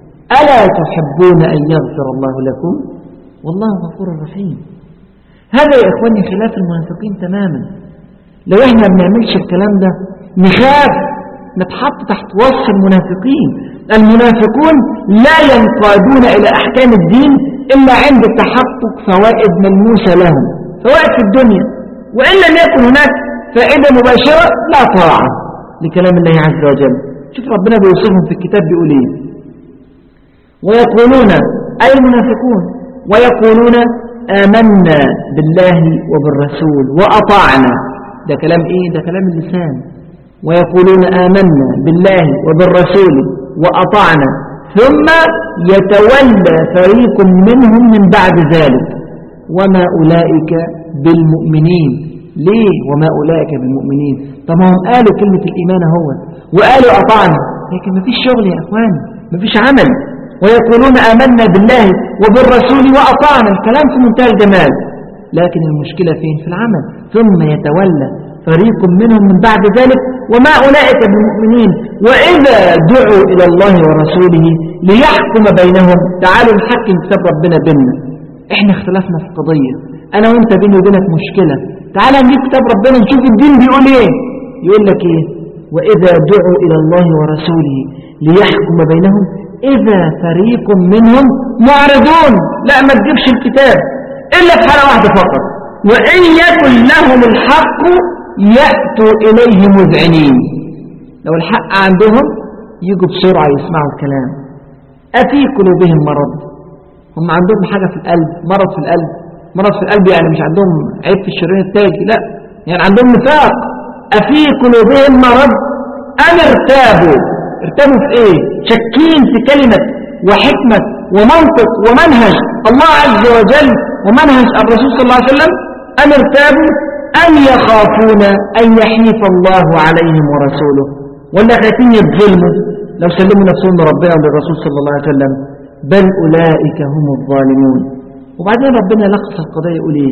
ألا تحبون أن يغفر الله لكم والله غفور رحيم. هذا يا إخواني خلاف المنافقين تماما. لو إحنا ما بنعملش الكلام ده نخاف نتحط تحت وصف المنافقين. المنافقون لا ينقادون إلى أحكام الدين إلا عند تحقق فوائد ملموسة لهم، فوائد في الدنيا، وإن لم يكن هناك فائدة مباشرة لا طاعة لكلام الله عز وجل. شوف ربنا بيوصفهم في الكتاب بيقول ايه: ويقولون أي المنافقون ويقولون آمنا بالله وبالرسول وأطعنا. ده كلام ايه؟ ده كلام اللسان. ويقولون آمنا بالله وبالرسول وأطعنا ثم يتولى فريق منهم من بعد ذلك وما أولئك بالمؤمنين. ليه وما أولئك بالمؤمنين؟ طب هم قالوا كلمة الإيمان هو وقالوا أطعنا، لكن ما فيش شغل يا أخوان، ما فيش عمل. ويقولون آمنا بالله وبالرسول وأطعنا، الكلام في منتهى الجمال، لكن المشكلة فين؟ في العمل. ثم يتولى فريق منهم من بعد ذلك وما أولئك بالمؤمنين وإذا دعوا إلى الله ورسوله ليحكم بينهم. تعالوا نحكم كتاب ربنا بيننا، احنا اختلفنا في قضية، أنا وانت بيني وبينك مشكلة، تعالى نجيب كتاب ربنا نشوف الدين بيقول ايه. يقول لك ايه؟ وإذا دعوا إلى الله ورسوله ليحكم بينهم إذا فريق منهم معرضون. لا، ما تجيبش الكتاب إلا في حالة واحدة فقط: وإن يكن لهم الحق يأتوا إليه مذعنين. لو الحق عندهم يجوا بسرعة يسمعوا الكلام. أفي قلوبهم مرض، هم عندهم حاجة في القلب، مرض في القلب. مرض في القلب يعني مش عندهم عيب في الشريان التاجي، لا، يعني عندهم نفاق. أفي قلوبهم مرض أم ارتابوا. ارتابوا في ايه؟ شكين في كلمة وحكمة ومنطق ومنهج الله عز وجل ومنهج الرسول صلى الله عليه وسلم. أم ارتابوا أم يخافون أن يحيف الله عليهم ورسوله، ولا خايفين يتظلموا لو سلموا نفسهم لربنا وللرسول صلى الله عليه وسلم؟ بل أولئك هم الظالمون. وبعدين ربنا لخص القضية يقول ايه؟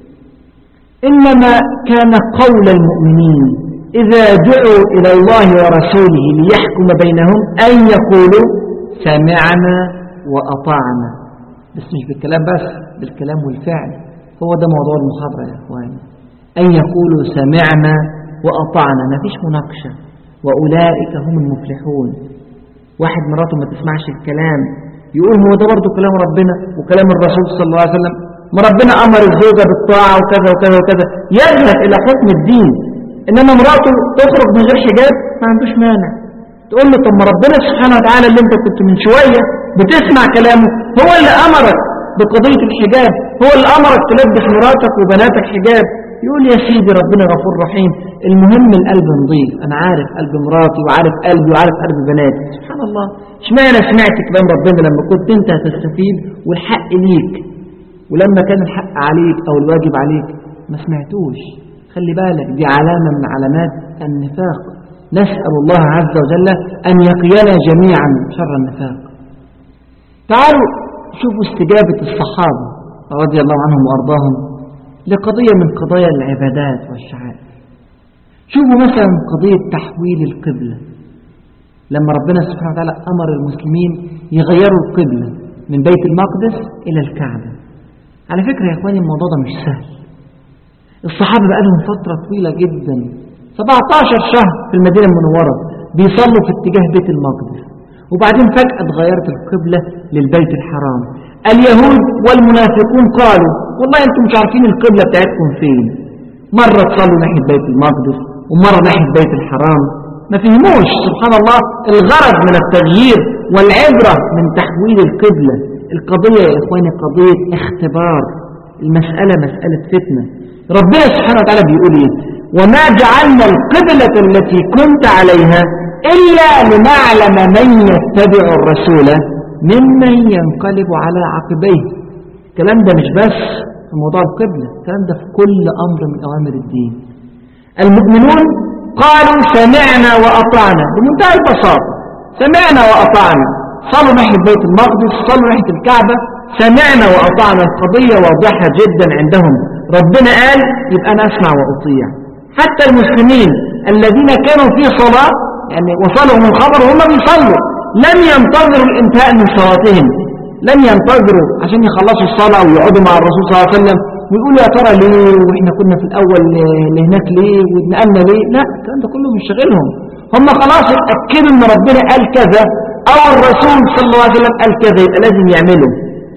إنما كان قول المؤمنين إذا دعوا إلى الله ورسوله ليحكم بينهم أن يقولوا سمعنا وأطعنا. بس مش بالكلام بس، بالكلام والفعل. هو ده موضوع المحاضرة يا إخواني، أن يقولوا سمعنا وأطعنا، ما فيش مناقشة. وأولئك هم المفلحون. واحد مراته ما تسمعش الكلام يقول هو ده برضو كلام ربنا وكلام الرسول صلى الله عليه وسلم، ما ربنا أمر الزوجة بالطاعة وكذا وكذا وكذا، يذهب إلى حكم الدين. إنما مراته تخرج من غير حجاب ما عندوش مانع. تقول له طب ما ربنا سبحانه وتعالى اللي انت كنت من شوية بتسمع كلامه هو اللي أمرك بقضية الحجاب، هو اللي أمرك تلبس مراتك وبناتك حجاب. يقول يا سيدي ربنا غفور رحيم، المهم القلب نظيف. أنا عارف قلب مراتي وعارف قلبي وعارف قلب بناتي. سبحان الله، اشمعنى سمعت كلام ربنا لما كنت انت هتستفيد والحق ليك، ولما كان الحق عليك أو الواجب عليك ما سمعتوش؟ خلي بالك، دي علامة من علامات النفاق. نسأل الله عز وجل أن يقينا جميعا شر النفاق. تعالوا شوفوا استجابة الصحابة رضي الله عنهم وأرضاهم لقضية من قضايا العبادات والشعائر. شوفوا مثلا قضية تحويل القبلة، لما ربنا سبحانه وتعالى أمر المسلمين يغيروا القبلة من بيت المقدس إلى الكعبة. على فكرة يا إخواني الموضوع ده مش سهل. الصحابة بقى لهم فترة طويلة جدا، سبعة عشر شهر في المدينة المنورة بيصلوا في اتجاه بيت المقدس، وبعدين فجأة اتغيرت القبلة للبيت الحرام. اليهود والمنافقون قالوا والله انتم مش عارفين القبلة بتاعتكم فين، مرة تصلوا ناحية بيت المقدس ومرة ناحية بيت الحرام. ما فهموش سبحان الله الغرض من التغيير والعبرة من تحويل القبلة. القضية يا إخواني قضية اختبار، المسألة مسألة فتنة. ربنا سبحانه وتعالى بيقول ايه؟ وما جعلنا القبلة التي كنت عليها إلا لنعلم من يتبع الرسول ممن ينقلب على عقبيه. الكلام ده مش بس في موضوع القبلة، الكلام ده في كل أمر من أوامر الدين. المؤمنون قالوا سمعنا وأطعنا بمنتهى البساطة، سمعنا وأطعنا. صلوا ناحية بيت المقدس، صلوا ناحية الكعبة، سمعنا وأطعنا. القضية واضحة جدا عندهم، ربنا قال يبقى أنا أسمع وأطيع. حتى المسلمين الذين كانوا في صلاة يعني وصلهم الخبر وهم بيصلوا لم ينتظروا الانتهاء من صلاتهم، لم ينتظروا عشان يخلصوا الصلاة ويقعدوا مع الرسول صلى الله عليه وسلم ويقولوا يا ترى ليه واحنا كنا في الأول هناك ليه ونقلنا ليه. لا، الكلام ده كله مش شاغلهم. هم خلاص اتأكدوا ان ربنا قال كذا او الرسول صلى الله عليه وسلم قال كذا، يبقى لازم يعملوا.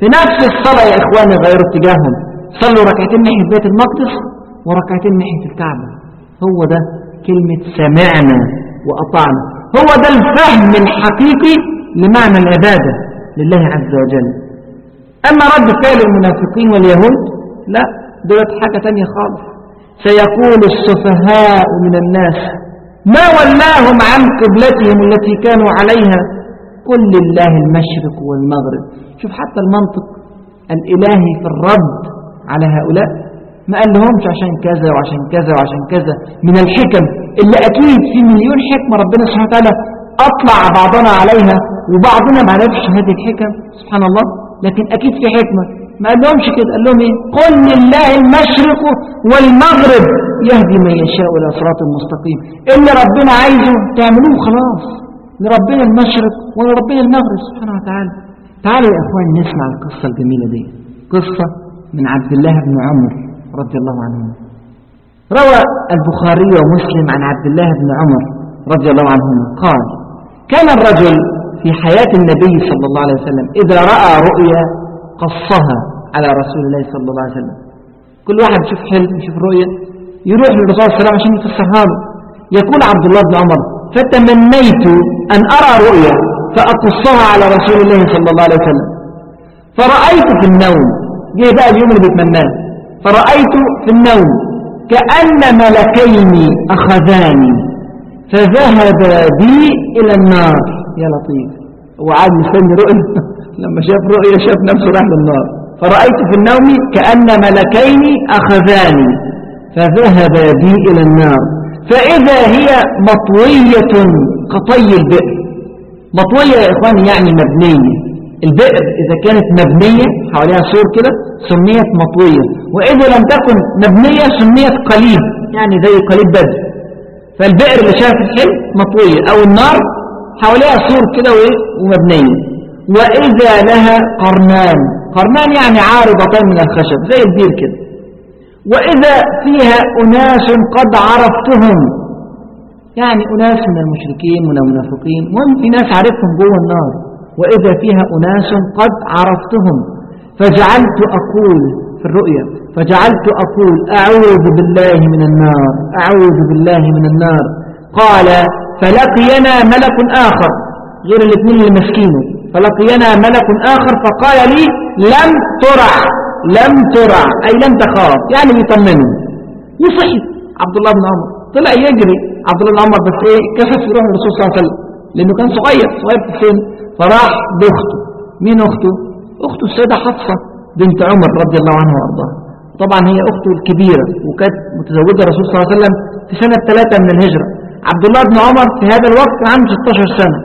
في نفس الصلاة يا إخواني غيروا اتجاههم، صلوا ركعتين ناحية بيت المقدس وركعتين ناحية الكعبة. هو ده كلمة سمعنا وأطعنا، هو ده الفهم الحقيقي لمعنى العبادة لله عز وجل. أما رد فعل المنافقين واليهود لا، دوت حاجة تانية خالص. سيقول السفهاء من الناس ما ولاهم عن قبلتهم التي كانوا عليها قل لله المشرق والمغرب. شوف حتى المنطق الإلهي في الرد على هؤلاء، ما قال لهمش عشان كذا وعشان كذا وعشان كذا من الحكم اللي أكيد في مليون حكمة ربنا سبحانه وتعالى أطلع بعضنا عليها وبعضنا ما عرفش هذه الحكم سبحان الله، لكن أكيد في حكمة. ما قال لهمش كده، قال لهم إيه؟ قل لله المشرق والمغرب يهدي من يشاء إلى صراط المستقيم. اللي ربنا عايزه تعملوه خلاص، لربنا المشرق ولربنا المغرب سبحانه وتعالى. تعالوا يا أخوان نسمع القصة الجميلة دي، قصة من عبد الله بن عمر رضي الله عنه. روى البخاري ومسلم عن عبد الله بن عمر رضي الله عنهما قال كان الرجل في حياة النبي صلى الله عليه وسلم إذا رأى رؤيا قصها على رسول الله صلى الله عليه وسلم. كل واحد يشوف حلم يشوف رؤيا يروح للرسول صلى الله عليه وسلم عشان يفسرها له. يقول عبد الله بن عمر فتمنيت أن أرى رؤيا فأقصها على رسول الله صلى الله عليه وسلم فرأيت في النوم، جه بقى اليوم اللي بيتمناه، فرأيت في النوم كأن ملكين أخذاني فذهب بي إلى النار. يا لطيف، هو عاد مستني رؤيا لما شاف رؤيا شاف نفسه راح للنار. فرأيت في النوم كأن ملكين أخذاني فذهب بي إلى النار فإذا هي مطوية كطي البئر. مطوية يا إخواني يعني مبنية. البئر إذا كانت مبنية حواليها سور كده سميت مطوية، وإذا لم تكن مبنية سميت قليب، يعني زي قليب بدر. فالبئر اللي شاف الحلم مطوية، أو النار حواليها سور كده ومبنية. وإذا لها قرنان، قرنان يعني عارضتين من الخشب زي البير كده. وإذا فيها أناس قد عرفتهم، يعني أناس من المشركين من المنافقين، وهم في ناس عرفتهم جوه النار. وإذا فيها أناس قد عرفتهم فجعلت أقول في الرؤيا فجعلت أقول أعوذ بالله من النار أعوذ بالله من النار. قال فلقينا ملك آخر غير الاثنين اللي مسكينه، فلقينا ملك آخر فقال لي لم ترع لم ترع أي لم تخاف، يعني بيطمنه. وصحي عبد الله بن عمر طلع يجري عبد الله بن عمر، بس ايه كسف يروح للرسول صلى الله عليه وسلم لأنه كان صغير صغير في السن. فراح بأخته. مين أخته؟ أخته السيدة حفصة بنت عمر رضي الله عنها وأرضاها. طبعا هي أخته الكبيرة، وكانت متزوجة الرسول صلى الله عليه وسلم في سنة ثلاثة من الهجرة. عبد الله بن عمر في هذا الوقت كان عنده ستة عشر سنة،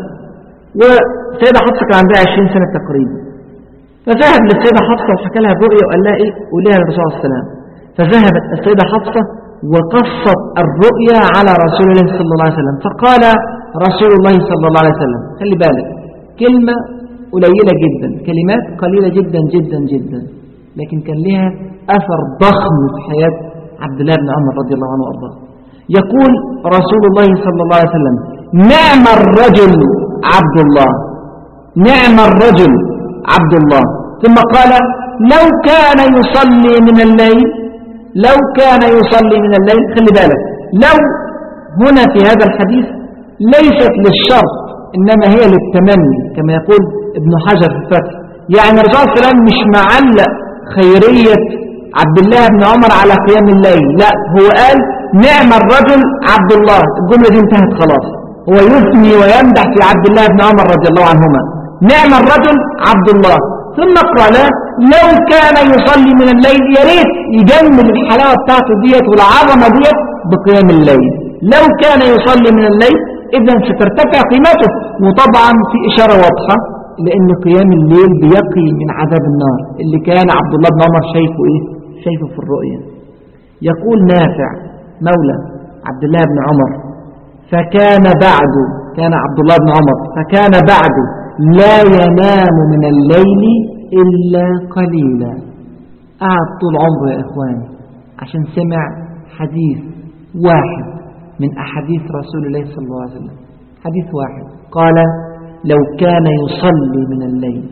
والسيدة حفصة كان عندها عشرين سنة تقريبا. فذهب للسيدة حفصة وحكى لها الرؤيا وقال لها إيه قوليها للرسول صلى الله عليه وسلم. فذهبت السيدة حفصة وقصت الرؤيا على رسول الله صلى الله عليه وسلم. فقال رسول الله صلى الله عليه وسلم، خلي بالك كلمة قليلة جدا، كلمات قليلة جدا جدا جدا، لكن كان لها أثر ضخم في حياة عبد الله بن عمر رضي الله عنه وأرضاه. يقول رسول الله صلى الله عليه وسلم نعم الرجل عبد الله نعم الرجل عبد الله. ثم قال لو كان يصلي من الليل لو كان يصلي من الليل. خلي بالك لو هنا في هذا الحديث ليست للشرط إنما هي للتمني كما يقول ابن حجر في الفتح. يعني الرسول صلى الله عليه وسلم مش معلق خيرية عبد الله بن عمر على قيام الليل، لا هو قال نعم الرجل عبد الله. الجملة دي انتهت خلاص. هو يثني ويمدح في عبد الله بن عمر رضي الله عنهما نعم الرجل عبد الله. ثم قال لو كان يصلي من الليل، يا ريت يجمل الحلاوة بتاعته ديت والعظمة ديت بقيام الليل. لو كان يصلي من الليل إذن سترتفع قيمته. وطبعا في إشارة واضحة لأن قيام الليل بيقي من عذاب النار اللي كان عبد الله بن عمر شايفه إيه؟ شايفه في الرؤيا. يقول نافع مولى عبد الله بن عمر فكان بعد كان عبد الله بن عمر فكان بعد لا ينام من الليل إلا قليلا. قعد طول عمره يا إخواني عشان سمع حديث واحد من أحاديث رسول الله صلى الله عليه وسلم، حديث واحد قال لو كان يصلي من الليل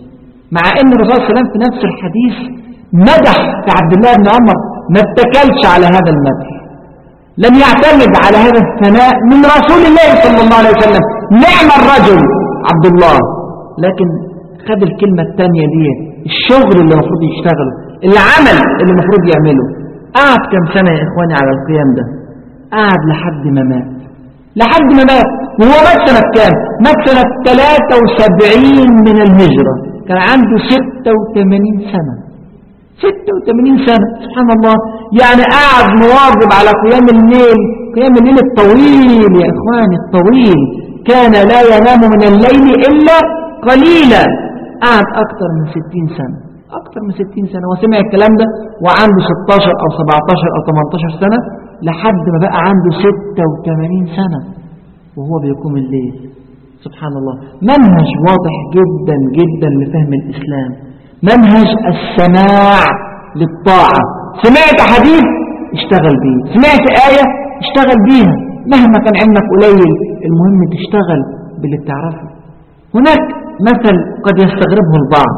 مع ان الرسول صلى الله عليه وسلم في نفس الحديث مدح في عبد الله بن عمر، ما اتكلش على هذا المدح، لم يعتمد على هذا الثناء من رسول الله صلى الله عليه وسلم، نعم الرجل عبد الله، لكن خد الكلمة الثانية دي، الشغل اللي المفروض يشتغله، العمل اللي المفروض يعمله. قعد كم سنة يا إخواني على القيام ده؟ قعد لحد ما مات، لحد ما مات. وهو مات سنة كام؟ مات سنة ثلاثة وسبعين من الهجرة، كان عنده ستة وثمانين سنة، ستة وثمانين سنة، سبحان الله. يعني قاعد مواظب على قيام الليل، قيام الليل الطويل يا إخواني، الطويل، كان لا ينام من الليل إلا قليلا. قعد أكثر من ستين سنة، أكثر من ستين سنة، وسمع الكلام ده وعنده ستاشر أو سبعتاشر أو تمنتاشر سنة، لحد ما بقى عنده ستة وثمانين سنة وهو بيقوم الليل. سبحان الله، منهج واضح جدا جدا لفهم الإسلام، منهج السماع للطاعة. سمعت حديث اشتغل بيه، سمعت آية اشتغل بيها، مهما كان علمك قليل المهم تشتغل باللي بتعرفه. هناك مثل قد يستغربه البعض،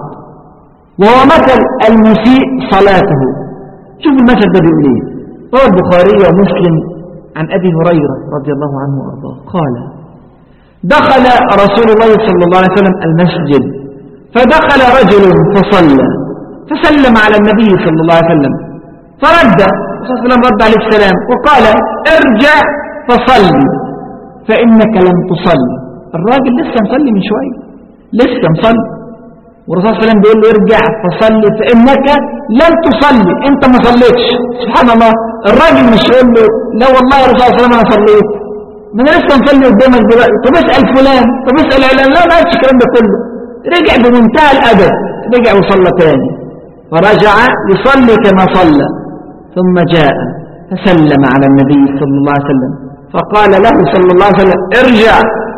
وهو مثل المسيء صلاته. شوف المثل ده بيقول ايه. روى البخاري ومسلم عن أبي هريرة رضي الله عنه وأرضاه قال: دخل رسول الله صلى الله عليه وسلم المسجد، فدخل رجل فصلى، فسلم على النبي صلى الله عليه وسلم، فرد صلى الله عليه وسلم رد عليه السلام وقال: ارجع فصلي فإنك لم تصلي. الراجل لسه مصلي من شوية، لسه مصلي، والرسول صلى الله عليه وسلم بيقول له: ارجع فصلي فإنك لم تصلي، انت ما صليتش. سبحان الله، الراجل مش يقول له: لا والله يا رسول الله صلى الله عليه وسلم انا صليت، ما انا لسه مصلي قدامك دلوقتي، طب اسال فلان، طب اسال علان. لا ما قالش الكلام ده كله، رجع بمنتهى الادب، رجع وصلى تاني، فرجع يصلي كما صلى، ثم جاء فسلم على النبي صلى الله عليه وسلم، فقال له صلى الله عليه وسلم: ارجع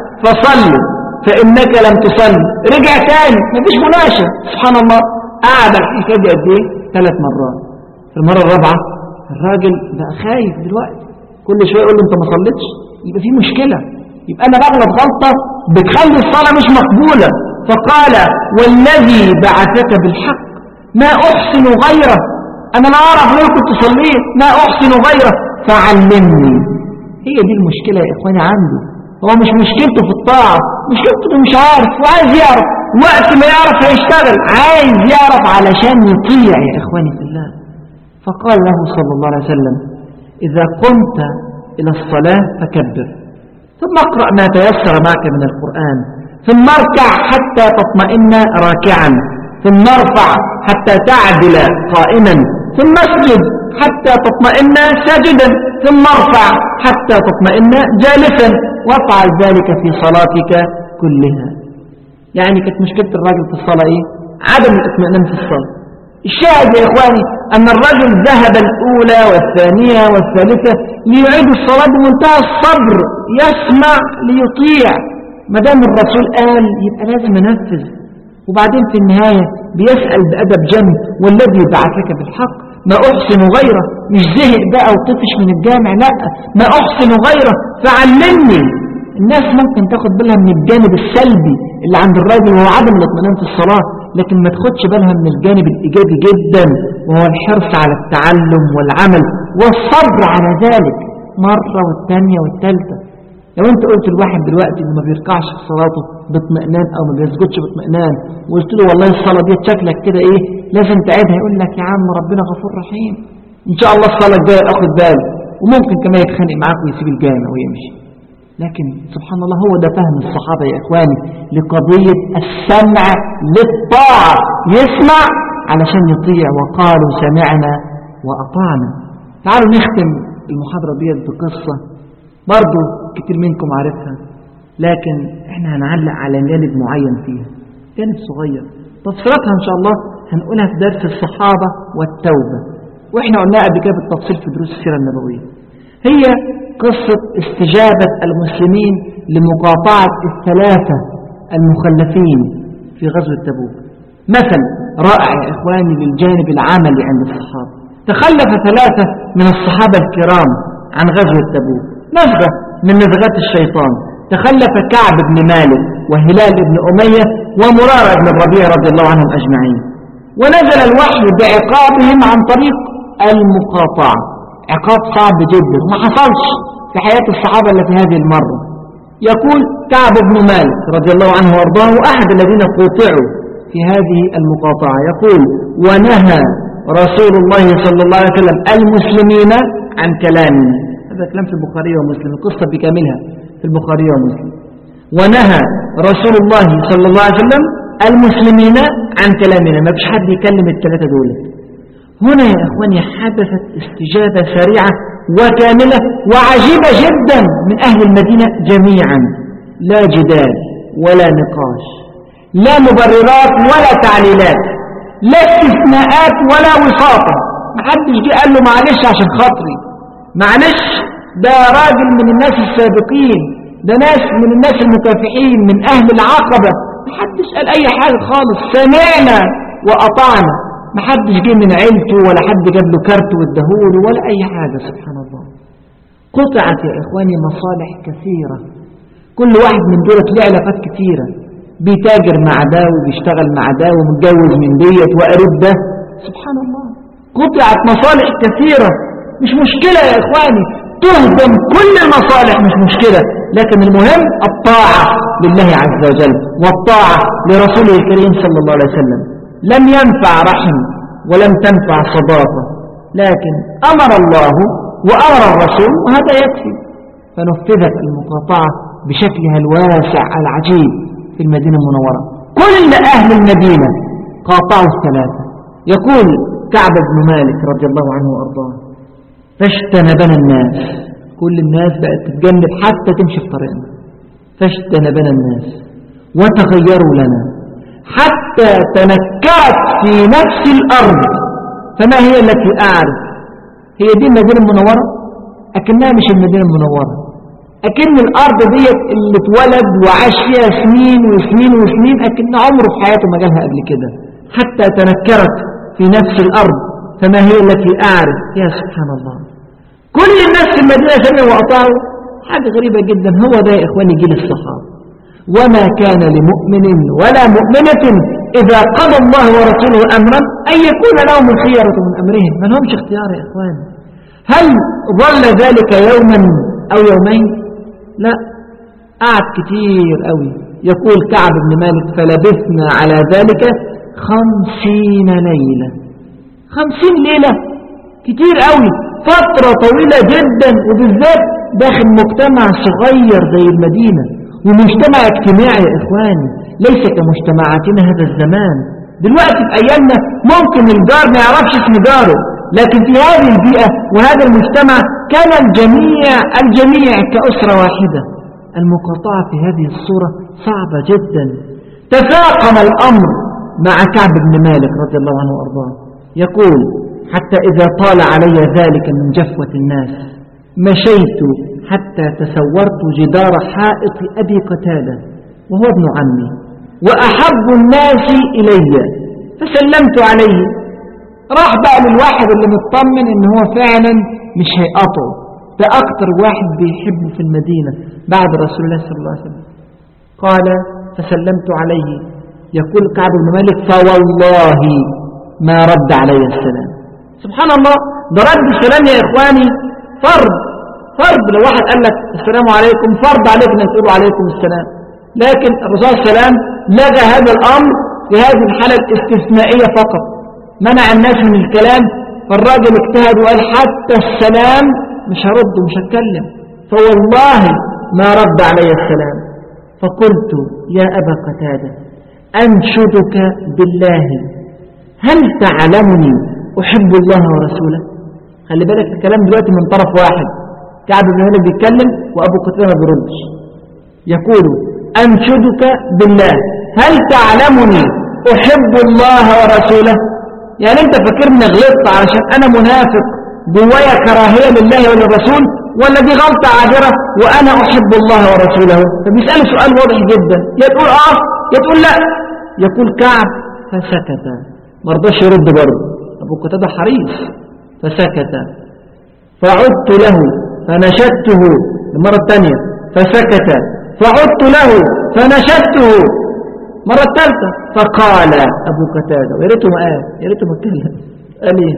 فصلي فإنك لم تصلي. رجع تاني، مفيش مناقشة. سبحان الله، قعد الحكاية دي قد ايه؟ ثلاث مرات. في المرة الرابعة الراجل بقى خايف دلوقتي، كل شوية يقول له انت ما صليتش، يبقى في مشكلة، يبقى انا بغلط غلطة بتخلي الصلاة مش مقبولة. فقال: والذي بعثك بالحق ما أحسن غيره، انا لا اعرف ليه كنت صليت، ما أحسن غيره فعلمني. هي دي المشكلة يا اخواني عنده، هو مش مشكلته في الطاعة، مشكلته مش عارف، وعايز يعرف، وقت ما يعرف هيشتغل، عايز يعرف علشان يطيع يا إخواني في الله. فقال له صلى الله عليه وسلم: إذا قمت إلى الصلاة فكبر، ثم اقرأ ما تيسر معك من القرآن، ثم اركع حتى تطمئن راكعا، ثم ارفع حتى تعدل قائما، ثم اسجد حتى تطمئن ساجدا، ثم ارفع حتى تطمئن جالسا، وافعل ذلك في صلاتك كلها. يعني كانت مشكلة الراجل في الصلاة ايه؟ عدم الاطمئنان في الصلاة. الشاهد يا إخواني أن الرجل ذهب الأولى والثانية والثالثة ليعيد الصلاة بمنتهى الصبر، يسمع ليطيع، ما دام الرسول قال يبقى لازم ينفذ. وبعدين في النهاية بيسأل بأدب جم: والذي بعثك بالحق ما أحسن غيره، مش زهق بقى وطفش من الجامع، لا، ما أحسن غيره فعلمني. الناس ممكن تاخد بالها من الجانب السلبي اللي عند الراجل وهو عدم الاطمئنان في الصلاة، لكن ما تاخدش بالها من الجانب الإيجابي جدا، وهو الحرص على التعلم والعمل والصبر على ذلك مرة والثانية والثالثة. لو انت قلت الواحد دلوقتي انه ما بيركعش في صلاته باطمئنان او ما بيسجدش باطمئنان، وقلت له والله الصلاة دي شكلك كده ايه لازم تعيدها، يقول لك يا عم ربنا غفور رحيم، ان شاء الله الصلاة الجاية اخد بالي، وممكن كمان يتخانق معاك ويسيب الجامع ويمشي. لكن سبحان الله، هو ده فهم الصحابة يا إخواني لقضية السمع للطاعة، يسمع علشان يطيع، وقالوا سمعنا وأطعنا. تعالوا نختم المحاضرة دي بقصة برضو كتير منكم عارفها، لكن احنا هنعلق على جانب معين فيها، جانب صغير، تفسيراتها ان شاء الله هنقولها في درس الصحابة والتوبة، واحنا قلناها قبل كده بالتفصيل في دروس السيرة النبوية. هي قصة استجابة المسلمين لمقاطعة الثلاثة المخلفين في غزوة تبوك. مثل رائع يا إخواني للجانب العملي عند الصحابة. تخلف ثلاثة من الصحابة الكرام عن غزوة تبوك، نزغة من نزغات الشيطان. تخلف كعب بن مالك وهلال بن أمية ومرارة بن الربيع رضي الله عنهم أجمعين. ونزل الوحي بعقابهم عن طريق المقاطعة، عقاب صعب جدا وما حصلش في حياة الصحابة اللي في هذه المرة. يقول كعب بن مالك رضي الله عنه وارضاه أحد الذين قوطعوا في هذه المقاطعة، يقول ونهى رسول الله صلى الله عليه وسلم المسلمين عن كلامنا. هذا كلام في البخاري ومسلم، القصة بكاملها في البخاري ومسلم. ونهى رسول الله صلى الله عليه وسلم المسلمين عن كلامنا، ما فيش حد يكلم الثلاثة دول. هنا يا إخواني حدثت استجابة سريعة وكاملة وعجيبة جدا من أهل المدينة جميعا، لا جدال ولا نقاش، لا مبررات ولا تعليلات، لا استثناءات ولا وساطة. محدش جه قال له معلش عشان خاطري، معلش ده راجل من الناس السابقين، ده ناس من الناس المكافحين من أهل العقبة. محدش قال أي حاجة خالص، سمعنا وأطعنا. محدش جه من عيلته ولا حد جاب له كارت واداهوله ولا أي حاجة. سبحان الله. قطعت يا إخواني مصالح كثيرة، كل واحد من دولة له علاقات كثيرة، بيتاجر مع ده وبيشتغل مع ده ومتجوز من ديت وقريب ده. سبحان الله. قطعت مصالح كثيرة، مش مشكلة يا إخواني تهدم كل المصالح، مش مشكلة، لكن المهم الطاعة لله عز وجل والطاعة لرسوله الكريم صلى الله عليه وسلم. لم ينفع رحم ولم تنفع صداقة، لكن أمر الله وأمر الرسول وهذا يكفي. فنفذت المقاطعة بشكلها الواسع العجيب في المدينة المنورة. كل أهل المدينة قاطعوا الثلاثة. يقول كعب بن مالك رضي الله عنه وأرضاه فاجتنبنا الناس، كل الناس بقت تتجنب حتى تمشي في طريقنا. فاجتنبنا الناس وتغيروا لنا حتى تنكرت في نفس الأرض. فما هي التي أعرف؟ هي دي المدينة المنورة؟ أكنها مش المدينة المنورة، أكن الأرض ديت اللي اتولد وعاش فيها سنين وسنين وسنين، أكن عمره في حياته ما جالها قبل كده. حتى تنكرت في نفس الأرض فما هي التي أعرف. يا سبحان الله، كل الناس في المدينة سمعوا وأطاعوا. حاجة غريبة جدا. هو ده يا إخواني جيل الصحابة. وما كان لمؤمن ولا مؤمنة إذا قضى الله ورسوله أمرا أن يكون لهم الخيرة من أمرهم. ما لهمش اختيار يا إخواني. هل ظل ذلك يوما أو يومين؟ لا، قعد كتير قوي. يقول كعب بن مالك فلبثنا على ذلك خمسين ليلة. خمسين ليلة كتير قوي، فترة طويلة جدا، وبالذات داخل مجتمع صغير زي المدينة، ومجتمع اجتماعي يا إخواني ليس كمجتمعاتنا هذا الزمان. دلوقتي في أيامنا ممكن الجار ما يعرفش اسم جاره، لكن في هذه البيئة وهذا المجتمع كان الجميع الجميع كأسرة واحدة. المقاطعة في هذه الصورة صعبة جدا. تفاقم الأمر مع كعب بن مالك رضي الله عنه وأرضاه. يقول حتى إذا طال علي ذلك من جفوة الناس مشيت حتى تسورت جدار حائط أبي قتادة وهو ابن عمي وأحب الناس إلي فسلمت عليه. راح بقى للواحد اللي مطمن إن هو فعلا مش هيقطعه، ده أكتر واحد بيحبه في المدينة بعد رسول الله صلى الله عليه وسلم. قال فسلمت عليه. يقول كعب بن مالك فوالله ما رد علي السلام. سبحان الله، ده رد السلام يا إخواني فرض فرض. لو واحد قال لك السلام عليكم فرض عليك أن تقولوا عليكم السلام، لكن الرسول صلى الله عليه وسلم لغى هذا الأمر في هذه الحالة الاستثنائية فقط، منع الناس من الكلام. فالراجل اجتهد وقال حتى السلام مش هرد ومش هتكلم، فوالله ما رد علي السلام. فقلت يا أبا قتادة أنشدك بالله هل تعلمني أحب الله ورسوله؟ خلي بالك الكلام دلوقتي من طرف واحد، كعب بن مالك بيتكلم وأبو قتادة ما بيردش. يقول أنشدك بالله هل تعلمني أحب الله ورسوله؟ يعني أنت فاكرني غلطت علشان أنا منافق جوايا كراهية لله وللرسول، ولا دي غلطة عابرة وأنا أحب الله ورسوله؟ فبيسأله سؤال واضح جدا، يا تقول آه يا تقول لا. يقول كعب فسكت، ما رضاش يرد برضه. أبو قتادة حريص فسكت. فعدت له فنشدته المرة الثانية فسكت. فعدت له فنشدته مرة ثالثة فقال أبو قتادة، ويا ريته ما قال، يا ريته ما اتكلم، قال إيه؟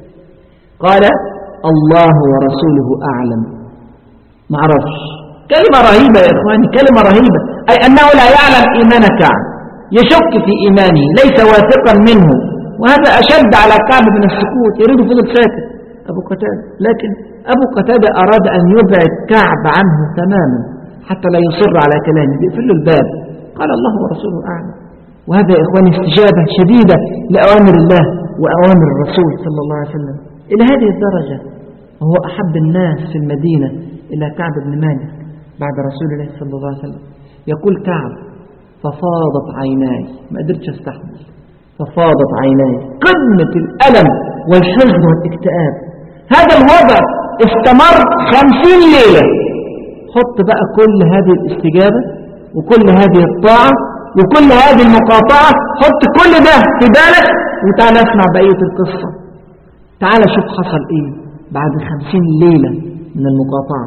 قال الله ورسوله أعلم. ما عرفش. كلمة رهيبة يا إخواني، كلمة رهيبة، أي أنه لا يعلم إيمان كعب، يشك في إيمانه، ليس واثقا منه، وهذا أشد على كعب من السكوت، يريد فضل ساكت أبو قتادة، لكن أبو قتادة أراد أن يبعد كعب عنه تماما حتى لا يصر على كلامه، بيقفل له الباب. قال الله ورسوله أعلم. وهذا يا إخواني استجابة شديدة لأوامر الله وأوامر الرسول صلى الله عليه وسلم إلى هذه الدرجة، وهو أحب الناس في المدينة إلى كعب بن مالك بعد رسول الله صلى الله عليه وسلم. يقول كعب ففاضت عيناي، ما قدرتش استحمل، ففاضت عيناي، قمة الألم والحزن والاكتئاب. هذا الوضع استمر خمسين ليلة. حط بقى كل هذه الاستجابة وكل هذه الطاعة وكل هذه المقاطعة، حط كل ده في بالك وتعال اسمع بقية القصة. تعال شوف حصل ايه بعد خمسين ليلة من المقاطعة.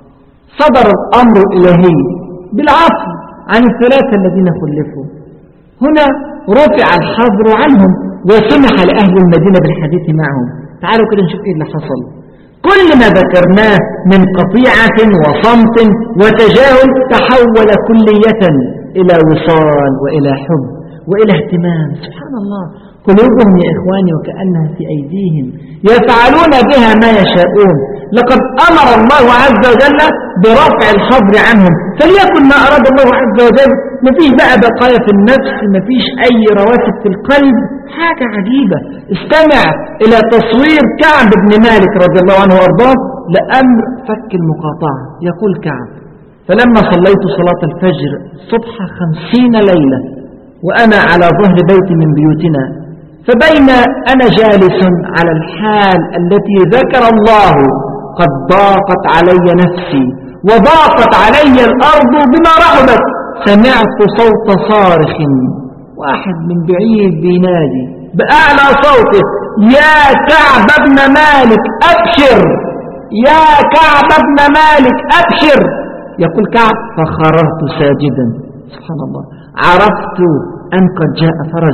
صدر الأمر الإلهي بالعفو عن الثلاثة الذين خلفوا. هنا رفع الحظر عنهم وسمح لأهل المدينة بالحديث معهم. تعالوا كده نشوف ايه اللي حصل. كل ما ذكرناه من قطيعة وصمت وتجاهل تحول كلية إلى وصال وإلى حب وإلى اهتمام. سبحان الله، قلوبهم يا إخواني وكأنها في أيديهم، يفعلون بها ما يشاءون. لقد أمر الله عز وجل برفع الحظر عنهم، فليكن ما أراد الله عز وجل. ما فيش بقى بقايا في النفس، ما فيش أي رواسب في القلب، حاجة عجيبة. استمع إلى تصوير كعب بن مالك رضي الله عنه وأرضاه لأمر فك المقاطعة. يقول كعب فلما صليت صلاة الفجر صبح خمسين ليلة وأنا على ظهر بيت من بيوتنا، فبين أنا جالس على الحال التي ذكر الله قد ضاقت علي نفسي وضاقت علي الأرض بما رحبت، سمعت صوت صارخ، واحد من بعيد بينادي بأعلى صوته يا كعب بن مالك أبشر، يا كعب بن مالك أبشر. يقول كعب فخررت ساجدا. سبحان الله، عرفت أن قد جاء فرج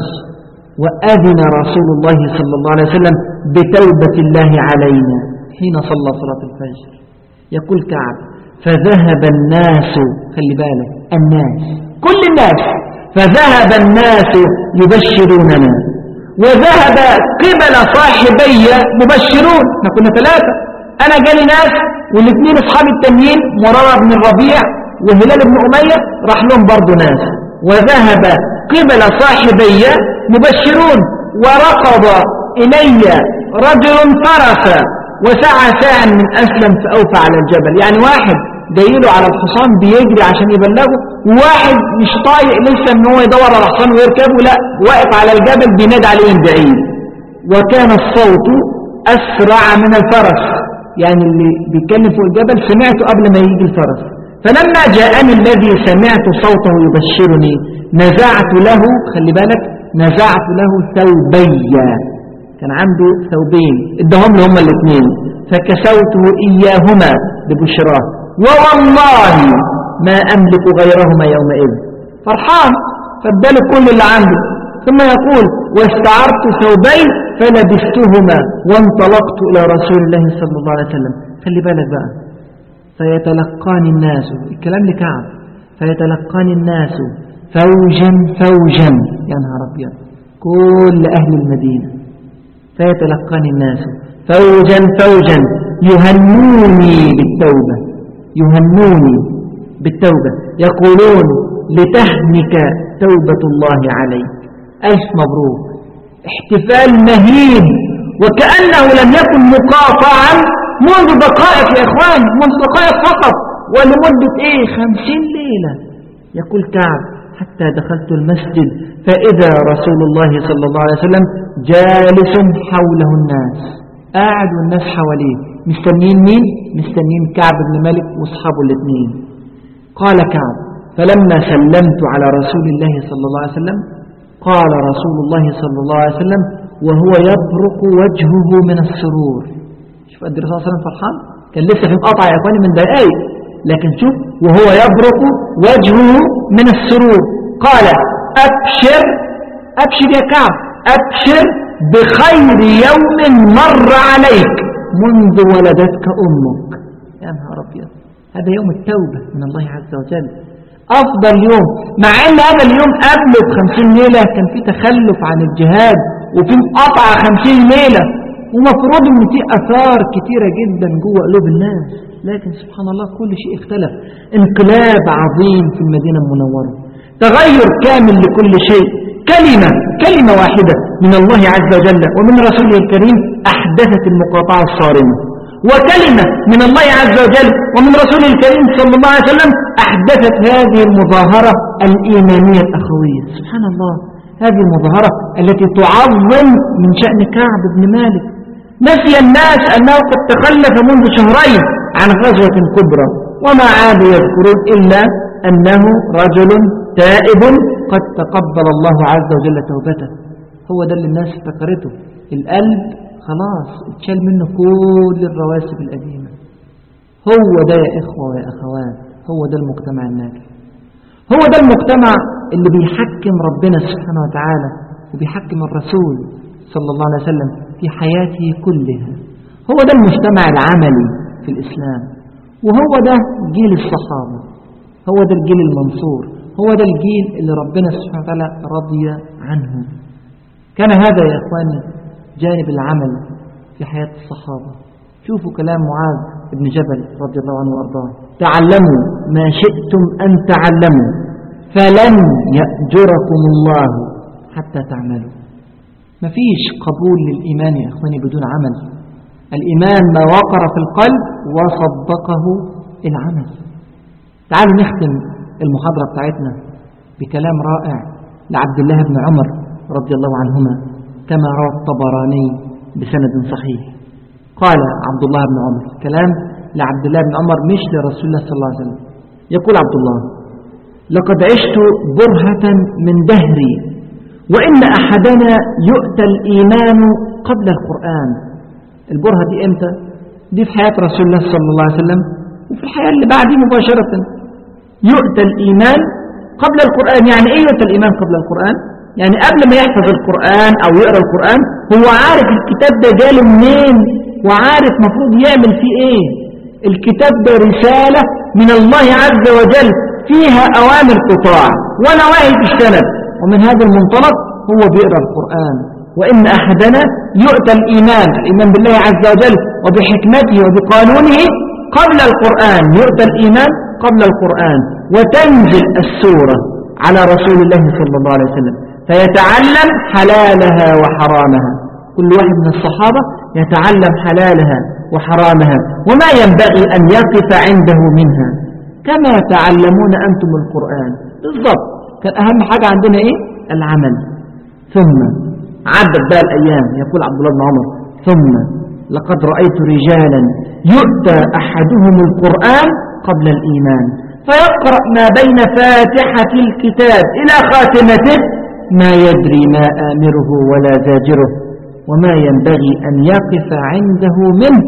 وأذن رسول الله صلى الله عليه وسلم بتوبة الله علينا حين صلى صلاة الفجر. يقول كعب فذهب الناس، خلي بالك الناس كل الناس، فذهب الناس يبشروننا وذهب قبل صاحبي مبشرون. احنا كنا ثلاثة، أنا جالي ناس والاثنين أصحاب التانيين مرارة بن الربيع وهلال بن أمية راح لهم برضو ناس، وذهب قبل صاحبي مبشرون وركض إلي رجل فرسا وسعى ساعا من أسلم فأوفى على الجبل. يعني واحد جايله على الحصان بيجري عشان يبلغه، وواحد مش طايق لسه ان هو يدور على الحصان ويركبه، لا واقف على الجبل بينادي عليه من بعيد. وكان الصوت أسرع من الفرس، يعني اللي بيتكلم فوق الجبل سمعته قبل ما يجي الفرس. فلما جاءني الذي سمعت صوته يبشرني نزعت له، خلي بالك نزعت له ثوبيا، كان عنده ثوبين ادهم له هما الاثنين، فكسوته إياهما ببشراه ووالله ما أملك غيرهما يومئذ. فرحان فاداله كل اللي عنده. ثم يقول واستعرت ثوبين فلبستهما وانطلقت إلى رسول الله صلى الله عليه وسلم. خلي بالك بقى، فيتلقاني الناس، الكلام لكعب، فيتلقاني الناس فوجا فوجا، يا نهار أبيض، كل أهل المدينة، فيتلقاني الناس فوجا فوجا يهنوني بالتوبة، يهنوني بالتوبة، يقولون لتهنك توبة الله عليك، ألف مبروك، احتفال مهيب وكأنه لم يكن مقاطعا منذ دقائق يا إخوان، منذ دقائق فقط، ولمدة إيه خمسين ليلة. يقول كعب حتى دخلت المسجد فإذا رسول الله صلى الله عليه وسلم جالس حوله الناس، قاعد والناس حواليه مستنين مين؟ مستنين كعب بن مالك واصحابه الاثنين. قال كعب فلما سلمت على رسول الله صلى الله عليه وسلم قال رسول الله صلى الله عليه وسلم وهو يبرق وجهه من السرور. شوف قد الرسول صلى الله عليه وسلم فرحان، كان لسه في مقاطعة يا اخواني من دقائق، لكن شوف وهو يبرق وجهه من السرور قال أبشر أبشر يا كعب أبشر بخير يوم مر عليك منذ ولدتك أمك. يا نهار أبيض، هذا يوم التوبة من الله عز وجل، أفضل يوم، مع أن هذا اليوم قبله بخمسين ليلة كان في تخلف عن الجهاد وفي مقاطعة خمسين ليلة، ومفروض أن في أثار كتيرة جدا جوه قلوب الناس، لكن سبحان الله كل شيء اختلف. انقلاب عظيم في المدينة المنورة، تغير كامل لكل شيء. كلمة كلمة واحدة من الله عز وجل ومن رسوله الكريم أحدثت المقاطعة الصارمة، وكلمة من الله عز وجل ومن رسوله الكريم صلى الله عليه وسلم أحدثت هذه المظاهرة الإيمانية الأخوية. سبحان الله، هذه المظاهرة التي تعظم من شأن كعب بن مالك. نسي الناس أنه قد تخلف منذ شهرين عن غزوة كبرى، وما عادوا يذكرون إلا أنه رجل تائب قد تقبل الله عز وجل توبته. هو ده اللي الناس افتكرته، القلب خلاص اتشال منه كل الرواسب القديمة. هو ده يا إخوة ويا أخوات، هو ده المجتمع الناجح، هو ده المجتمع اللي بيحكم ربنا سبحانه وتعالى وبيحكم الرسول صلى الله عليه وسلم في حياته كلها. هو ده المجتمع العملي في الإسلام، وهو ده جيل الصحابة، هو ده الجيل المنصور، هو ده الجيل اللي ربنا سبحانه وتعالى رضي عنه. كان هذا يا إخواني جانب العمل في حياة الصحابة. شوفوا كلام معاذ بن جبل رضي الله عنه وأرضاه: تعلموا ما شئتم أن تعلموا فلن يأجركم الله حتى تعملوا. مفيش قبول للإيمان يا إخواني بدون عمل. الإيمان ما وقر في القلب وصدقه العمل. تعالوا نختم المحاضرة بتاعتنا بكلام رائع لعبد الله بن عمر رضي الله عنهما كما روى الطبراني بسند صحيح. قال عبد الله بن عمر، كلام لعبد الله بن عمر مش لرسول الله صلى الله عليه وسلم. يقول عبد الله: لقد عشت برهة من دهري وإن أحدنا يؤتى الإيمان قبل القرآن. البرهة دي إمتى؟ دي في حياة رسول الله صلى الله عليه وسلم وفي الحياة اللي بعدي مباشرة. يؤتى الإيمان قبل القرآن، يعني إيه يؤتى الإيمان قبل القرآن؟ يعني قبل ما يحفظ القرآن أو يقرأ القرآن هو عارف الكتاب ده جاله منين وعارف مفروض يعمل فيه إيه. الكتاب ده رسالة من الله عز وجل فيها أوامر تطاع ونواهي تجتنب، ومن هذا المنطلق هو بيقرأ القرآن. وإن أحدنا يؤتى الإيمان الإيمان بالله عز وجل وبحكمته وبقانونه قبل القرآن، يؤتى الإيمان قبل القرآن، وتنزل السورة على رسول الله صلى الله عليه وسلم فيتعلم حلالها وحرامها. كل واحد من الصحابة يتعلم حلالها وحرامها وما ينبغي أن يقف عنده منها كما تعلمون أنتم القرآن بالضبط. كان أهم حاجة عندنا إيه؟ العمل. ثم عدت بقى الأيام، يقول عبد الله بن عمر: ثم لقد رأيت رجالا يؤتى أحدهم القرآن قبل الإيمان فيقرأ ما بين فاتحة الكتاب إلى خاتمته ما يدري ما آمره ولا زاجره وما ينبغي أن يقف عنده منه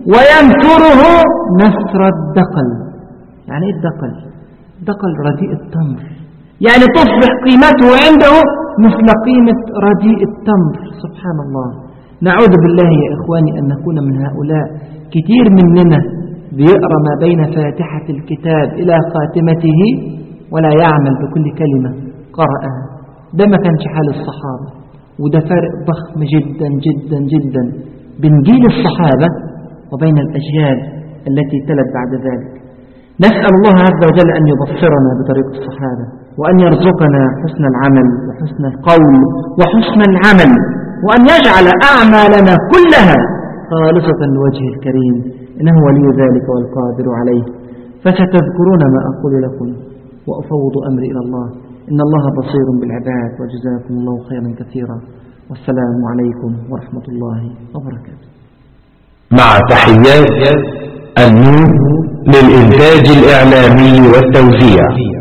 وينثره نثر الدقل. يعني إيه الدقل؟ دقل رديء التمر، يعني تصبح قيمته عنده مثل قيمة رديء التمر. سبحان الله. نعوذ بالله يا إخواني أن نكون من هؤلاء. كتير مننا بيقرأ ما بين فاتحة الكتاب إلى خاتمته ولا يعمل بكل كلمة قرأها. ده ما كانش حال الصحابة، وده فرق ضخم جدا جدا جدا بين جيل الصحابة وبين الأجيال التي تلت بعد ذلك. نسأل الله عز وجل أن يبصرنا بطريق الصحابة وأن يرزقنا حسن العمل وحسن القول وحسن العمل، وأن يجعل أعمالنا كلها خالصة لوجهه الكريم، إنه ولي ذلك والقادر عليه. فستذكرون ما أقول لكم وأفوض أمري إلى الله، إن الله بصير بالعباد، وجزاكم الله خيرا كثيرا، والسلام عليكم ورحمة الله وبركاته. مع تحيات النور للإنتاج الإعلامي والتوزيع.